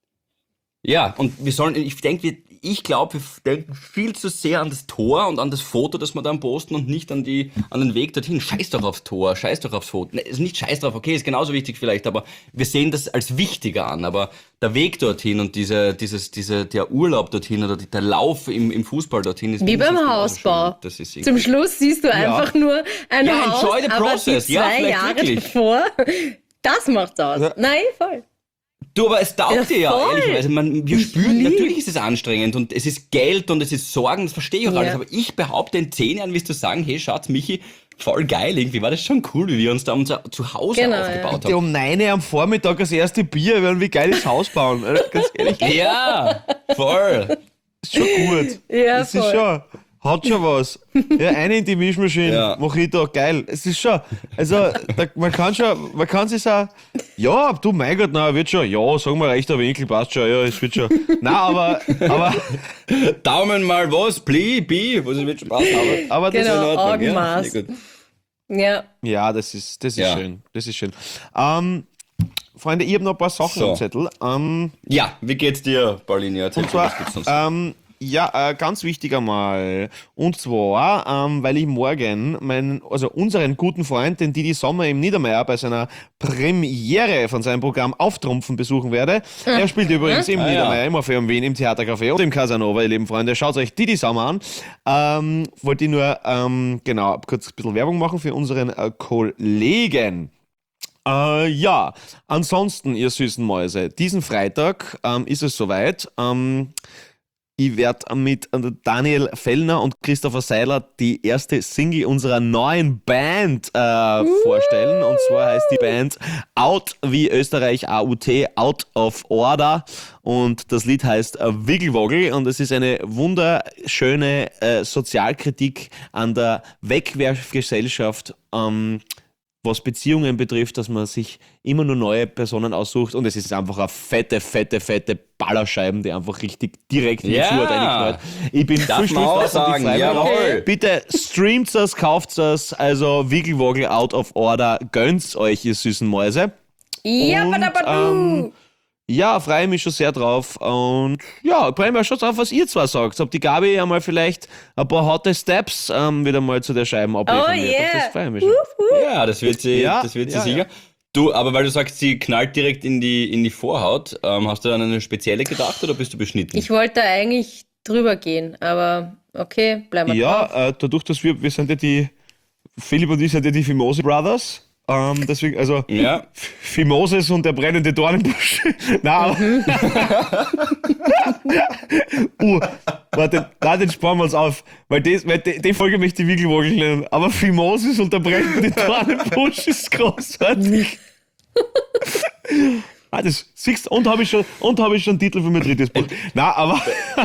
Ja, und wir sollen, ich denke, wir, ich glaube, wir denken viel zu sehr an das Tor und an das Foto, das wir dann posten und nicht an die, an den Weg dorthin. Scheiß doch aufs Tor, scheiß doch aufs Foto. Ne, ist nicht scheiß drauf, okay, ist genauso wichtig vielleicht, aber wir sehen das als wichtiger an. Aber der Weg dorthin und diese, dieses, diese, der Urlaub dorthin oder die, der Lauf im, im Fußball dorthin ist Wie beim mindestens genauso Hausbau. schön. Das ist Zum irgendwie- Schluss siehst du einfach nur ein Ja, Haus, enjoy the aber process. die Ja, zwei vielleicht Jahre wirklich. davor, das macht's aus. Ja. Nein, voll. Du, aber es taugt Ja, dir ja, voll. ehrlicherweise. Man, wir Ich spüren, lieb- natürlich ist es anstrengend und es ist Geld und es ist Sorgen, das verstehe ich auch Ja. alles. Aber ich behaupte, in zehn Jahren wirst du sagen, hey, Schatz, Michi, voll geil, irgendwie war das schon cool, wie wir uns da unser Zuhause Genau, aufgebaut Die haben. um neun Uhr am Vormittag das erste Bier, wir werden wie geil das Haus bauen. Also, ganz ehrlich, Ja, voll. ist schon gut. Ja, Das ist voll. schon, hat schon was. Ja, eine in die Mischmaschine, Ja. Mojito, geil. Es ist schon, also da, man kann schon, man kann sich sagen, ja, du, mein Gott, na, wird schon, ja, sagen wir, rechter Winkel, passt schon, ja, es wird schon. Nein, aber, aber, Daumen mal was, pli, bi, was wird schon passen. Aber, aber das Genau, in Ordnung, Augenmaß. Ja, finde ich gut. Ja. Ja, das ist, das ist Ja. schön. Das ist schön. Ähm, Freunde, ich habe noch ein paar Sachen So. am Zettel. Ähm, Ja, wie geht's dir, Pauline? Erzähl und mal, zwar, was gibt's sonst? ähm, ja, äh, ganz wichtig einmal. Und zwar, ähm, weil ich morgen meinen, also unseren guten Freund, den Didi Sommer im Niedermeyer bei seiner Premiere von seinem Programm Auftrumpfen besuchen werde. Er spielt übrigens im Ah, ja. Niedermeyer, im Orpheum Wien, im Theatercafé und im Casanova, ihr lieben Freunde. Schaut euch Didi Sommer an. Ähm, wollte ich nur, ähm, genau, kurz ein bisschen Werbung machen für unseren äh, Kollegen. Äh, ja, ansonsten, ihr süßen Mäuse, diesen Freitag ähm, ist es soweit. Ähm, ich werde mit äh, Daniel Fellner und Christopher Seiler die erste Single unserer neuen Band äh, vorstellen. Und zwar heißt die Band Out wie Österreich A U T, Out of Order. Und das Lied heißt äh, Wiggelwoggel und es ist eine wunderschöne äh, Sozialkritik an der Wegwerfgesellschaft. Ähm, was Beziehungen betrifft, dass man sich immer nur neue Personen aussucht und es ist einfach eine fette, fette, fette Ballerscheiben, die einfach richtig direkt in die Ja. Furt reinknallt. Ich bin Darf viel man auch stolz auf die sagen, Freiwilligen. jawohl. Bitte streamt es, kauft es, also Wiggelwoggel out of order, gönnt's euch, ihr süßen Mäuse. Ja, Und, badabadu. ähm, Ja, freue ich mich schon sehr drauf. Und ja, freue mich schon drauf, was ihr zwar sagt. Ob die Gabi ja mal vielleicht ein paar harte Steps ähm, wieder mal zu der Scheiben abliefern Oh wird. yeah. Das freue ich mich schon. Ja, das wird sie, Ja, das wird sie ja, sicher. ja. Du, aber weil du sagst, sie knallt direkt in die, in die Vorhaut, ähm, hast du an eine spezielle gedacht oder bist du beschnitten? Ich wollte eigentlich drüber gehen, aber okay, bleiben wir drauf. Ja, äh, dadurch, dass wir, wir sind ja die, Philipp und ich sind ja die Fimose Brothers. Ähm, deswegen, also Ja. Fimoses und der brennende Dornenbusch. Nein, aber. uh, warte, nein, den sparen wir uns auf. Weil, das, weil die, die Folge möchte ich wirklich wogelig nennen. Aber Fimoses und der brennende Dornenbusch ist großartig. Ah, das siehst du, und habe ich schon und habe ich schon einen Titel für mein drittes Buch. Nein, aber.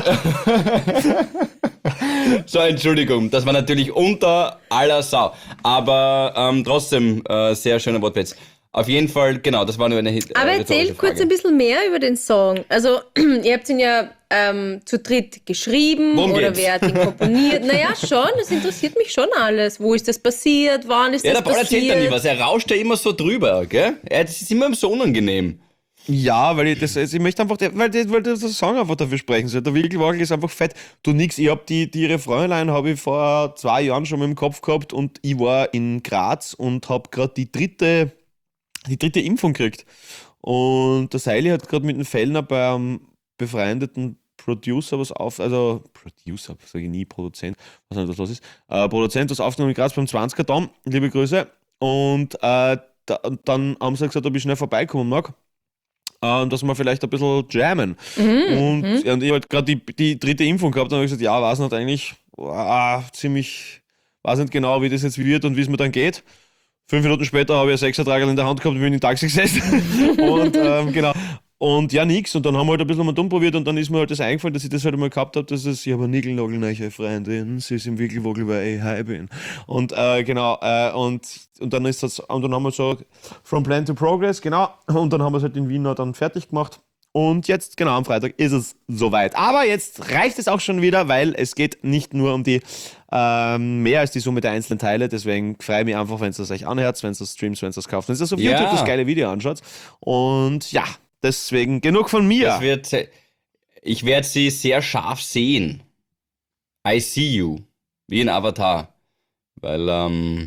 So, Entschuldigung, das war natürlich unter aller Sau. Aber ähm, trotzdem, äh, sehr schöner Wortwitz. Auf jeden Fall, genau, das war nur eine Hit. Äh, Aber erzähl rhetorische kurz Frage. ein bisschen mehr über den Song. Also, ihr habt ihn ja ähm, zu dritt geschrieben Worum oder geht's? wer hat ihn komponiert? Naja, schon, das interessiert mich schon alles. Wo ist das passiert? Wann ist Ja, der das Paul erzählt passiert? da nie was. Er rauscht ja immer so drüber, gell? Er, das ist immer so unangenehm. Ja, weil ich das, also ich möchte einfach, weil, die, weil der Song einfach dafür sprechen soll. Der Wickelwagel ist einfach fett. Du nix, ich hab die, die Refrainline habe ich vor zwei Jahren schon mal im Kopf gehabt und ich war in Graz und hab gerade die dritte, die dritte Impfung gekriegt. Und der Seili hat gerade mit dem Fellner beim befreundeten Producer was auf, also Producer, sage ich nie, Produzent, was nicht, was los ist, äh, Produzent was aufgenommen in Graz beim zwanziger Dom, liebe Grüße. Und äh, da, dann haben sie gesagt, ob ich schnell vorbeikommen mag. Uh, und dass wir vielleicht ein bisschen jammen. Mhm, und, mhm. ja, und ich halt gerade die, die dritte Impfung gehabt und habe gesagt, ja, weiß nicht eigentlich, ah, ziemlich, weiß nicht genau, wie das jetzt wird und wie es mir dann geht. Fünf Minuten später habe ich ein Sechsertragel in der Hand gehabt und bin in Taxi gesessen. und ähm, genau. Und ja, nix. Und dann haben wir halt ein bisschen mal dumm probiert und dann ist mir halt das eingefallen, dass ich das halt mal gehabt habe, dass es, ich habe eine Nigelnagelneiche Freundin, sie ist im Wickelwogel, weil ich high bin. Und äh, genau, äh, und, und dann ist das, und dann haben wir so From Plan to Progress, genau. Und dann haben wir es halt in Wien noch dann fertig gemacht. Und jetzt, genau, am Freitag ist es soweit. Aber jetzt reicht es auch schon wieder, weil es geht nicht nur um die ähm, mehr als die Summe der einzelnen Teile. Deswegen freue ich mich einfach, wenn es das euch anhört, wenn es das streamt, wenn es das kauft, wenn es das auf Ja. YouTube das geile Video anschaut. Und ja, deswegen genug von mir. Das wird, se- ich werde sie sehr scharf sehen. I see you. Wie ein Avatar. Weil, ähm,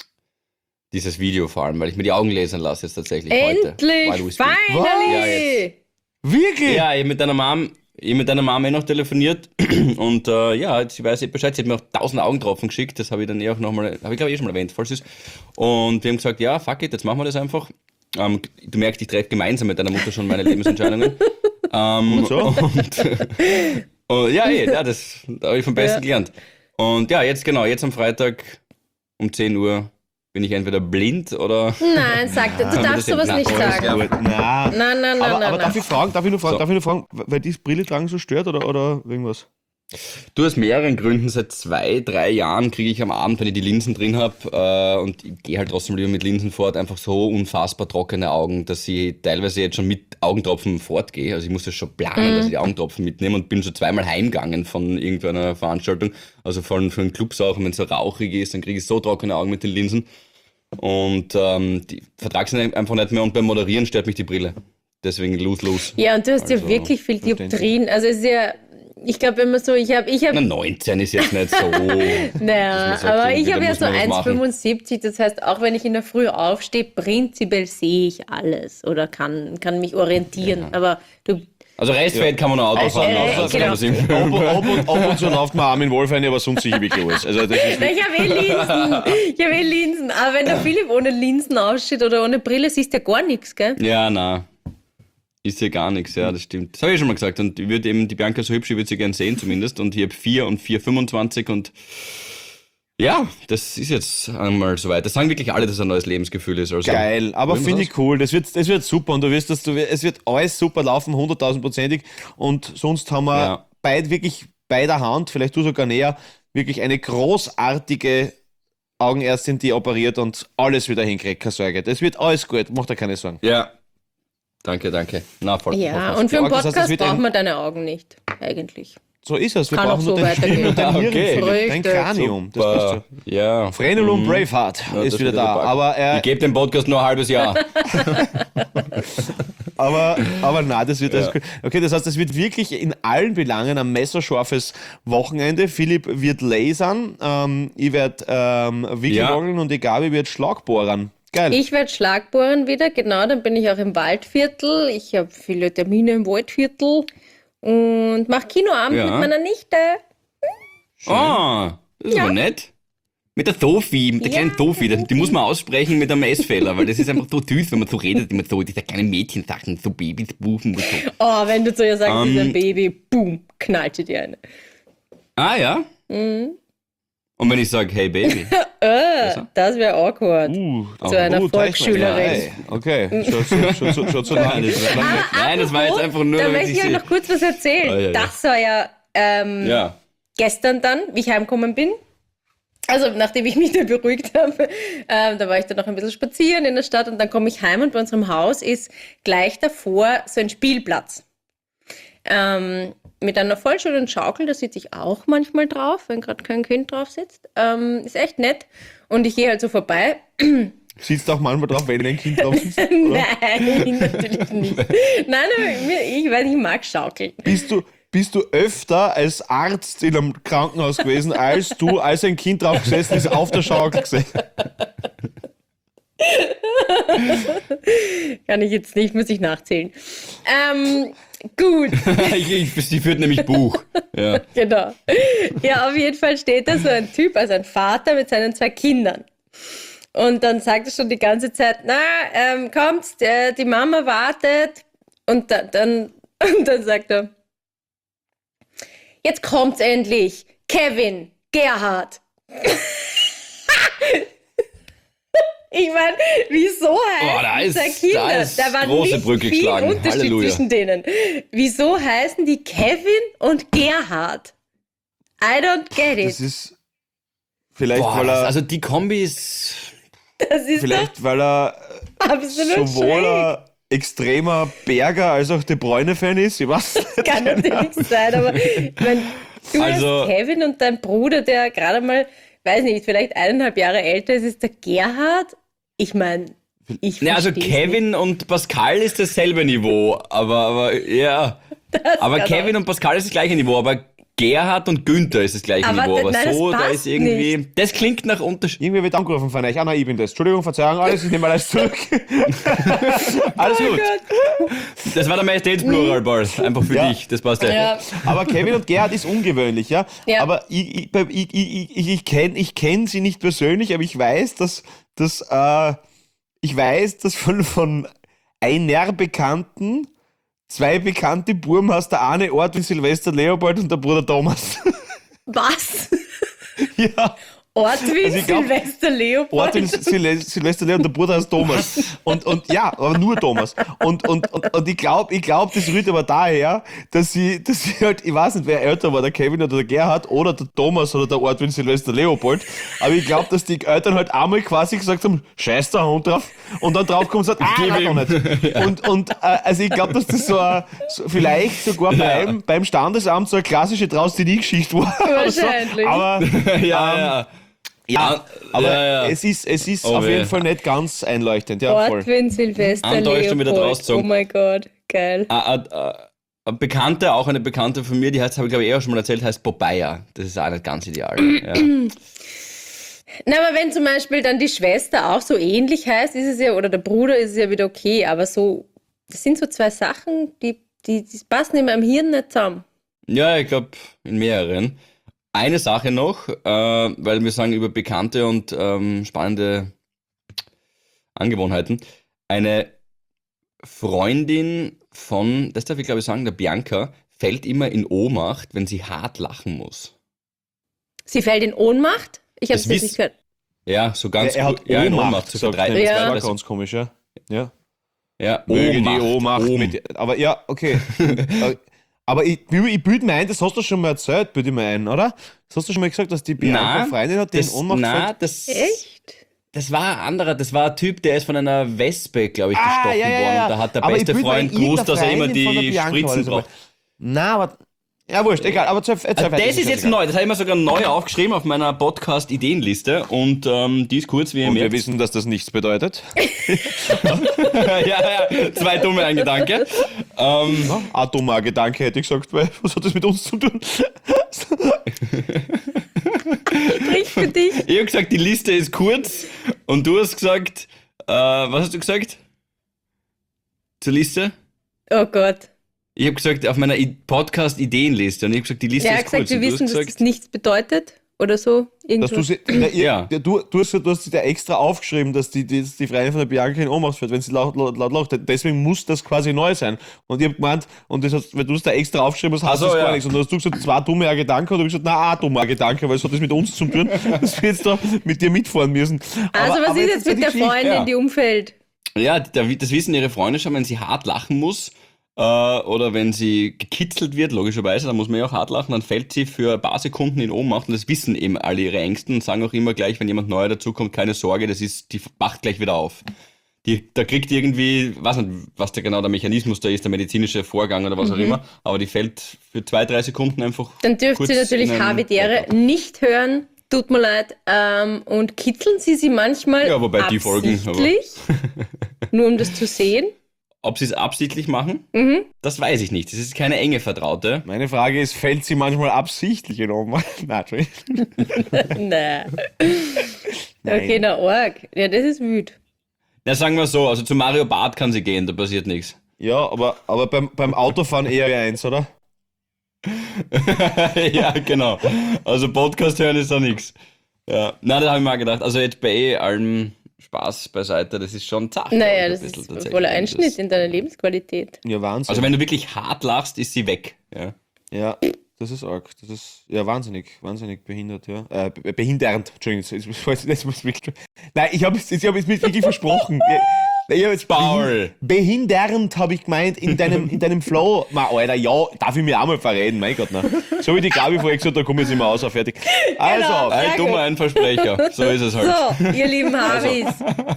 dieses Video vor allem, weil ich mir die Augen lasern lasse jetzt tatsächlich heute. While we Endlich! speak. Ja, Finally! jetzt. Wirklich? Ja, ich hab mit deiner Mom, ich hab mit deiner Mom eh noch telefoniert und äh, ja, sie weiß eh Bescheid, sie hat mir auch tausend Augentropfen geschickt, das habe ich dann eh auch nochmal, habe ich glaube ich eh schon mal erwähnt, voll süß. Und wir haben gesagt, ja, fuck it, jetzt machen wir das einfach. Ähm, du merkst, ich treffe gemeinsam mit deiner Mutter schon meine Lebensentscheidungen. ähm, Und so? Und, und, ja, eh, ja, das da habe ich vom Besten Ja. gelernt. Und ja, jetzt genau, jetzt am Freitag um zehn Uhr bin ich entweder blind oder... Nein, sag, du wir darfst das sowas eben- nicht Na, sagen. ja. Gut, na. Nein, nein, nein, aber nein. aber darf, nein. ich fragen, darf, ich nur fragen, So. darf ich nur fragen, weil dieses Brille tragen so stört oder, oder irgendwas? Du, aus mehreren Gründen, seit zwei, drei Jahren kriege ich am Abend, wenn ich die Linsen drin habe, äh, und ich gehe halt trotzdem lieber mit Linsen fort, einfach so unfassbar trockene Augen, dass ich teilweise jetzt schon mit Augentropfen fortgehe. Also ich muss das schon planen, Mhm. dass ich die Augentropfen mitnehme und bin schon zweimal heimgegangen von irgendeiner Veranstaltung, also von, von Clubs auch, und wenn es so rauchig ist, dann kriege ich so trockene Augen mit den Linsen. Und ähm, die vertrage sie einfach nicht mehr und beim Moderieren stört mich die Brille. Deswegen lose, lose. Ja, und du hast ja Also, wirklich viel verständlich. Dioptrien. Also es ist ja, ich glaube, wenn man so, ich habe, ich Na, habe, neunzehn ist jetzt nicht so... naja, dass man sagt, aber irgendwie, ich da habe ja muss so man was eins Komma machen. fünfundsiebzig, das heißt, auch wenn ich in der Früh aufstehe, prinzipiell sehe ich alles oder kann, kann mich orientieren. Aber du, Also Restfeld kann man noch Auto fahren, Äh, auch äh, das genau. kann man sich Ab, ab, und, ab und zu lauft man Armin Wolf ein, aber sonst sicher wirklich alles. Also das ist ich habe eh Linsen, ich habe eh Linsen, aber wenn der Philipp ohne Linsen aussieht oder ohne Brille, siehst du ja gar nichts, gell? Ja, na. Ist ja gar nichts, ja, das stimmt. Das habe ich schon mal gesagt. Und ich würde eben, die Bianca so hübsch, ich würde sie gern sehen zumindest. Und ich habe vier und vier Komma fünfundzwanzig und ja, das ist jetzt einmal soweit. Das sagen wirklich alle, dass es ein neues Lebensgefühl ist. Also, geil, aber Wollen wir finde das? ich cool. Das wird, das wird super und du wirst, dass du, es wird alles super laufen, hunderttausendprozentig. Und sonst haben wir Ja. beid, wirklich bei der Hand, vielleicht du sogar näher, wirklich eine großartige Augenärztin, die operiert und alles wieder hinkriegt, keine Sorge. Das wird alles gut, mach dir keine Sorgen. Ja. Danke, danke. Na, voll. Ja, voll, und für Ja, einen das heißt, es Podcast wird braucht ein- man deine Augen nicht, eigentlich. So ist es. Wir Kann auch brauchen so nur dein weitergehen. Hirn und dein Ah, Hirn, okay. Philipp, dein Richtig. Kranium. Das bist Super. du. Ja. Frenulum Mhm. Braveheart Ja, ist das wieder wird da. super. Aber, äh, Ich gebe dem Podcast nur ein halbes Jahr. aber, aber nein, das wird Ja. alles gut. Okay, das heißt, es wird wirklich in allen Belangen ein messerscharfes Wochenende. Philipp wird lasern, ähm, ich werde ähm, Wickelwogeln und die Gabi wird Schlagbohrern. Geil. Ich werde Schlagbohren wieder, genau, dann bin ich auch im Waldviertel. Ich habe viele Termine im Waldviertel und mache Kinoabend Ja. mit meiner Nichte. Ah, das ist Ja. aber nett. Mit der Sophie, mit der Ja, kleinen Sophie, der die, die muss man aussprechen mit einem S-Fehler, weil das ist einfach so süß, wenn man so redet, immer so, diese kleinen Mädchensachen, so Babys, Busen und so. Oh, wenn du zu ihr sagst, Ähm, dieser Baby, boom, knallt sie dir eine. Ah, ja? Mhm. Und wenn ich sage, hey Baby. Äh, das wäre awkward. Uh, Zu einer uh, Volksschülerin. Hey, okay, schon, schon, schon, schon, schon zu Nein, lange. das war, nein, das war jetzt einfach nur, Da damit möchte ich ich euch sie... noch kurz was erzählen. Oh, ja, ja. Das war ja ähm, Ja. gestern dann, wie ich heimgekommen bin. Also nachdem ich mich da beruhigt habe, ähm, da war ich dann noch ein bisschen spazieren in der Stadt und dann komme ich heim und bei unserem Haus ist gleich davor so ein Spielplatz. Ähm, mit einer voll schönen Schaukel, da sitze ich auch manchmal drauf, wenn gerade kein Kind drauf sitzt. Ähm, ist echt nett. Und ich gehe halt so vorbei. Sitzt auch manchmal drauf, wenn ein Kind drauf sitzt? Oder? Nein, natürlich nicht. Nein, aber mir- ich weiß, ich mag Schaukeln. Bist du, bist du öfter als Arzt in einem Krankenhaus gewesen, als du, als ein Kind drauf gesessen ist, auf der Schaukel gesessen? Kann ich jetzt nicht, muss ich nachzählen. Ähm, gut, ich, ich, sie führt nämlich Buch. Ja. genau. Ja, auf jeden Fall steht da so ein Typ, also ein Vater mit seinen zwei Kindern. Und dann sagt er schon die ganze Zeit, na, ähm, kommt, der, die Mama wartet. Und da, dann, und dann sagt er, jetzt kommt's endlich, Kevin, Gerhard. Ich meine, wieso heißen Oh, da ist- diese Kinder? da ist war große nicht Brücke viel geschlagen. Unterschied Halleluja. zwischen denen. Wieso heißen die Kevin und Gerhard? I don't get Das it. ist vielleicht, Boah, weil das, er, also die Kombi ist... Das ist vielleicht, weil er doch absolut sowohl schräg. ein extremer Berger als auch De Bruyne-Fan ist. Ich weiß nicht. Kann natürlich sein, aber ich mein, du Also- hast Kevin und dein Bruder, der gerade mal, weiß nicht, vielleicht eineinhalb Jahre älter ist, ist der Gerhard. Ich meine, ich Ja, also versteh's Kevin und Pascal ist dasselbe Niveau, aber, aber ja. Aber kann Kevin und Pascal ist das gleiche Niveau, aber Gerhard und Günther ist das gleiche Aber Niveau. d- Aber nein, das so, da passt ist irgendwie... Das klingt nach Unterschied. Irgendwie wird angerufen von euch. Ah, nein, ich bin das. Entschuldigung, Verzeihung, alles, ich nehme alles zurück. alles gut. Das war der Majestätsplural, Bars. Einfach für Ja. dich, das passt ja. Ja, Aber Kevin und Gerhard ist ungewöhnlich, ja. Ja. Aber ich, ich, bei- ich, ich, ich, ich kenne ich kenn sie nicht persönlich, aber ich weiß, dass, dass äh, ich weiß, dass von, von einer Bekannten zwei bekannte Burm hast, der eine Ort wie Silvester Leopold und der Bruder Thomas. was? ja. Ortwin, Also ich glaub, Silvester Leopold. Ort wie Sil Silvester Leopold und der Bruder heißt Thomas. Und, und ja, aber nur Thomas. Und, und, und, und ich glaube, ich glaub, das rührt aber daher, dass sie, dass sie halt, ich weiß nicht, wer älter war, der Kevin oder der Gerhard oder der Thomas oder der Ortwin Silvester Leopold. Aber ich glaube, dass die Eltern halt einmal quasi gesagt haben, scheiß der Hund drauf. Und dann drauf kommen und sagt, ah, nein, doch nicht. Und, und äh, also ich glaube, dass das so, ein, so vielleicht sogar beim, beim Standesamt so eine klassische Draus-die-Nie-Geschichte war. oder so. Wahrscheinlich. Aber ja, ja. ja, aber ja, ja. es ist, es ist Oh auf weh. jeden Fall nicht ganz einleuchtend. Ja, voll. Ortwin, Silvester Antäuschung wieder Leopold. drausgezogen. Oh mein Gott, geil. Eine, eine, eine Bekannte, auch eine Bekannte von mir, die heißt, habe ich glaube ich eh auch schon mal erzählt, heißt Popeye. Das ist auch nicht ganz ideal. Ja. Na, aber wenn zum Beispiel dann die Schwester auch so ähnlich heißt, ist es ja, oder der Bruder ist es ja wieder okay, aber so, das sind so zwei Sachen, die, die, die passen in meinem Hirn nicht zusammen. Ja, ich glaube, in mehreren. Eine Sache noch, äh, weil wir sagen über bekannte und ähm, spannende Angewohnheiten. Eine Freundin von, das darf ich glaube ich sagen, der Bianca, fällt immer in Ohnmacht, wenn sie hart lachen muss. Sie fällt in Ohnmacht? Ich habe Das es jetzt wisst- nicht gehört. Ja, so ganz er hat gut- ja, in Ohnmacht Ohnmacht, so gesagt. verdrei- Das Ja. war zwei- ganz komisch, ja. Ja. Ja, Möge Ohnmacht. die Ohnmacht Ohm. mit, aber ja, okay. aber ich, ich bilde mir ein, das hast du schon mal erzählt, bilde ich mir ein, oder? Das hast du schon mal gesagt, dass die Bianca Nein, eine Freundin hat, die in das, Ohnmacht na, fällt? das, Echt? das war ein anderer, das war ein Typ, der ist von einer Wespe, glaube ich, Ah, gestochen ja, ja, worden. ja. Und da hat der Aber ich beste bilde mir Freund ein, gewusst, dass er immer irgendeine Freundin von der die Bianca war Spritzen das aber. braucht. Na, aber, ja, wurscht, egal, aber erzähl, erzähl Also weiter, das ist jetzt egal. neu, das habe ich mir sogar neu aufgeschrieben auf meiner Podcast-Ideenliste und ähm, die ist kurz, wie ihr Und wir merkt. wissen, dass das nichts bedeutet. ja, ja, zwei dumme ein Gedanke. Ähm, Ja, ein dummer Gedanke hätte ich gesagt, weil was hat das mit uns zu tun? Sprich für dich. ich habe gesagt, die Liste ist kurz und du hast gesagt, äh, was hast du gesagt? Zur Liste? Oh Gott. Ich habe gesagt, auf meiner I- Podcast-Ideenliste und ich habe gesagt, die Liste Er hat ist kurz. gesagt, wir und du wissen, hast dass das nichts bedeutet. oder so. Dass Irgendwas. du, sie, na, ihr, Ja. du, du, hast, du hast sie da extra aufgeschrieben, dass die, die, die Freundin von der Bianca in Ohnmacht fährt, wenn sie laut, laut, laut lacht. Deswegen muss das quasi neu sein. Und ich hab gemeint, und das hast, weil du es da extra aufgeschrieben hast, hast Ach du so, gar ja. nichts. Und dann hast du gesagt, zwei dumme Gedanken, und du hast gesagt, na, ein dummer Gedanke, weil es hat das mit uns zu tun, dass wir jetzt da mit dir mitfahren müssen. Also Aber- was aber ist jetzt mit die der Geschichte- Freundin, ja. die umfällt? Ja, das wissen ihre Freunde schon, wenn sie hart lachen muss äh, oder wenn sie gekitzelt wird, logischerweise, dann muss man ja auch hart lachen, dann fällt sie für ein paar Sekunden in Ohnmacht und das wissen eben alle ihre Ängsten und sagen auch immer gleich, wenn jemand Neuer dazukommt, keine Sorge, das ist, die wacht gleich wieder auf. Die, da kriegt die irgendwie, weiß nicht, was da genau der Mechanismus da ist, der medizinische Vorgang oder was auch immer, aber die fällt für zwei, drei Sekunden einfach Dann dürft kurz ihr natürlich in einen Havidere Blackout. nicht hören. Tut mir leid. Ähm, und kitzeln Sie sie manchmal Ja, wobei die Folgen, aber- absichtlich, nur um das zu sehen? Ob sie es absichtlich machen, Mhm. das weiß ich nicht. Das ist keine enge Vertraute. Meine Frage ist, fällt sie manchmal absichtlich in Ohnmacht? Nein, Entschuldigung. Nein. Okay, na arg. Ja, das ist wüt. Na, sagen wir so, also zu Mario Barth kann sie gehen, da passiert nichts. Ja, aber, aber beim, beim Autofahren eher eins, oder? Ja, genau. Also Podcast hören ist da nichts. Ja. Nein, da habe ich mal gedacht, also jetzt bei eh allem Spaß beiseite, das ist schon zart. Naja, glaub ich, das ein bisschen ist tatsächlich. voller Einschnitt Das- in deiner Lebensqualität. Ja, Wahnsinn. Also wenn du wirklich hart lachst, ist sie weg. Ja. Ja, das ist arg. Das ist ja wahnsinnig, wahnsinnig behindert, ja. Äh, be- behindernd, Entschuldigung. Jetzt, jetzt, jetzt, jetzt, wirklich, nein, ich habe es ich hab jetzt wirklich versprochen. Ich, ich hab jetzt Paul. Behindernd habe ich gemeint in deinem, in deinem Flow. Ma, Alter, ja, darf ich mir auch mal verreden, mein Gott, ne. So wie die Gabi vorher gesagt hat, da komme ich jetzt immer aus, auf fertig. Also, Genau. Ein Sehr dummer, gut. ein Versprecher. So ist es halt. So, ihr lieben Harvis.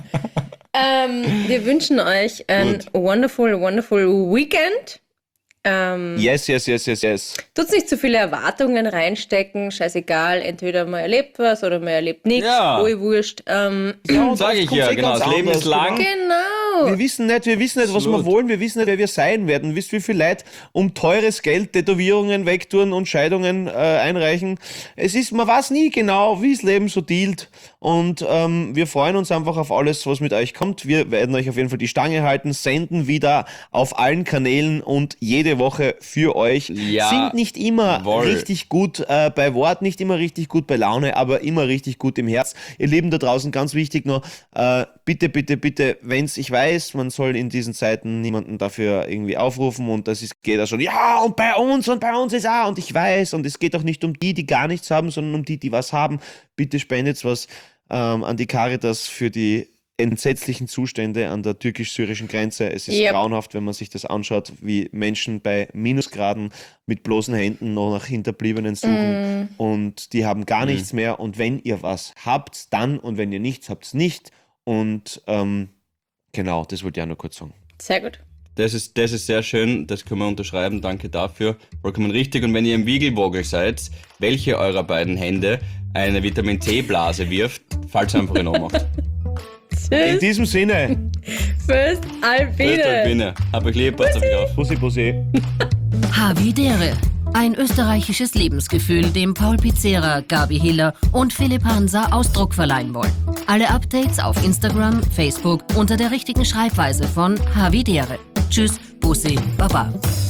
ähm, wir wünschen euch ein wonderful, wonderful Weekend. Ähm, yes, yes, yes, yes, yes. Tut's nicht zu viele Erwartungen reinstecken, scheißegal, entweder man erlebt was oder man erlebt nichts, Ja. wohl wurscht. Ähm, Ja, und Sag oft ich kommt's ja, eh genau, ganz das Leben anders, ist lang. genau. Wir wissen nicht, wir wissen nicht, was wir Absolut. wollen, wir wissen nicht, wer wir sein werden. Wisst, wie viele Leute um teures Geld Tätowierungen wegtun und Scheidungen äh, einreichen? Es ist, man weiß nie genau, wie das Leben so dealt. Und ähm, wir freuen uns einfach auf alles, was mit euch kommt. Wir werden euch auf jeden Fall die Stange halten, senden wieder auf allen Kanälen und jede Woche für euch. Ja, Sind nicht immer wohl. richtig gut äh, bei Wort, nicht immer richtig gut bei Laune, aber immer richtig gut im Herz. Ihr Lieben da draußen, ganz wichtig noch, äh, bitte, bitte, bitte, wenn's, ich weiß, man soll in diesen Zeiten niemanden dafür irgendwie aufrufen und das ist, geht auch schon, ja, und bei uns und bei uns ist auch, und ich weiß, und es geht auch nicht um die, die gar nichts haben, sondern um die, die was haben. Bitte spendet was ähm, an die Caritas für die entsetzlichen Zustände an der türkisch-syrischen Grenze. Es ist Yep. grauenhaft, wenn man sich das anschaut, wie Menschen bei Minusgraden mit bloßen Händen noch nach Hinterbliebenen suchen und die haben gar nichts mehr. Und wenn ihr was habt, dann, und wenn ihr nichts habt, nicht. Und ähm, genau, das wollte ich auch nur kurz sagen. Sehr gut. Das ist, das ist sehr schön, das können wir unterschreiben, danke dafür. Vollkommen richtig. Und wenn ihr im Wiegelwogel seid, welche eurer beiden Hände eine Vitamin-C-Blase wirft, falls einfach in Ohnmacht. In Tschüss, diesem Sinne, fürs Alpine. Grüßt euch, Biene. Hab euch lieb, passt auf euch auf. Bussi, Bussi. Havidere. Ein österreichisches Lebensgefühl, dem Paul Pizzera, Gabi Hiller und Philipp Hansa Ausdruck verleihen wollen. Alle Updates auf Instagram, Facebook unter der richtigen Schreibweise von Havidere. Tschüss, Bussi, Baba.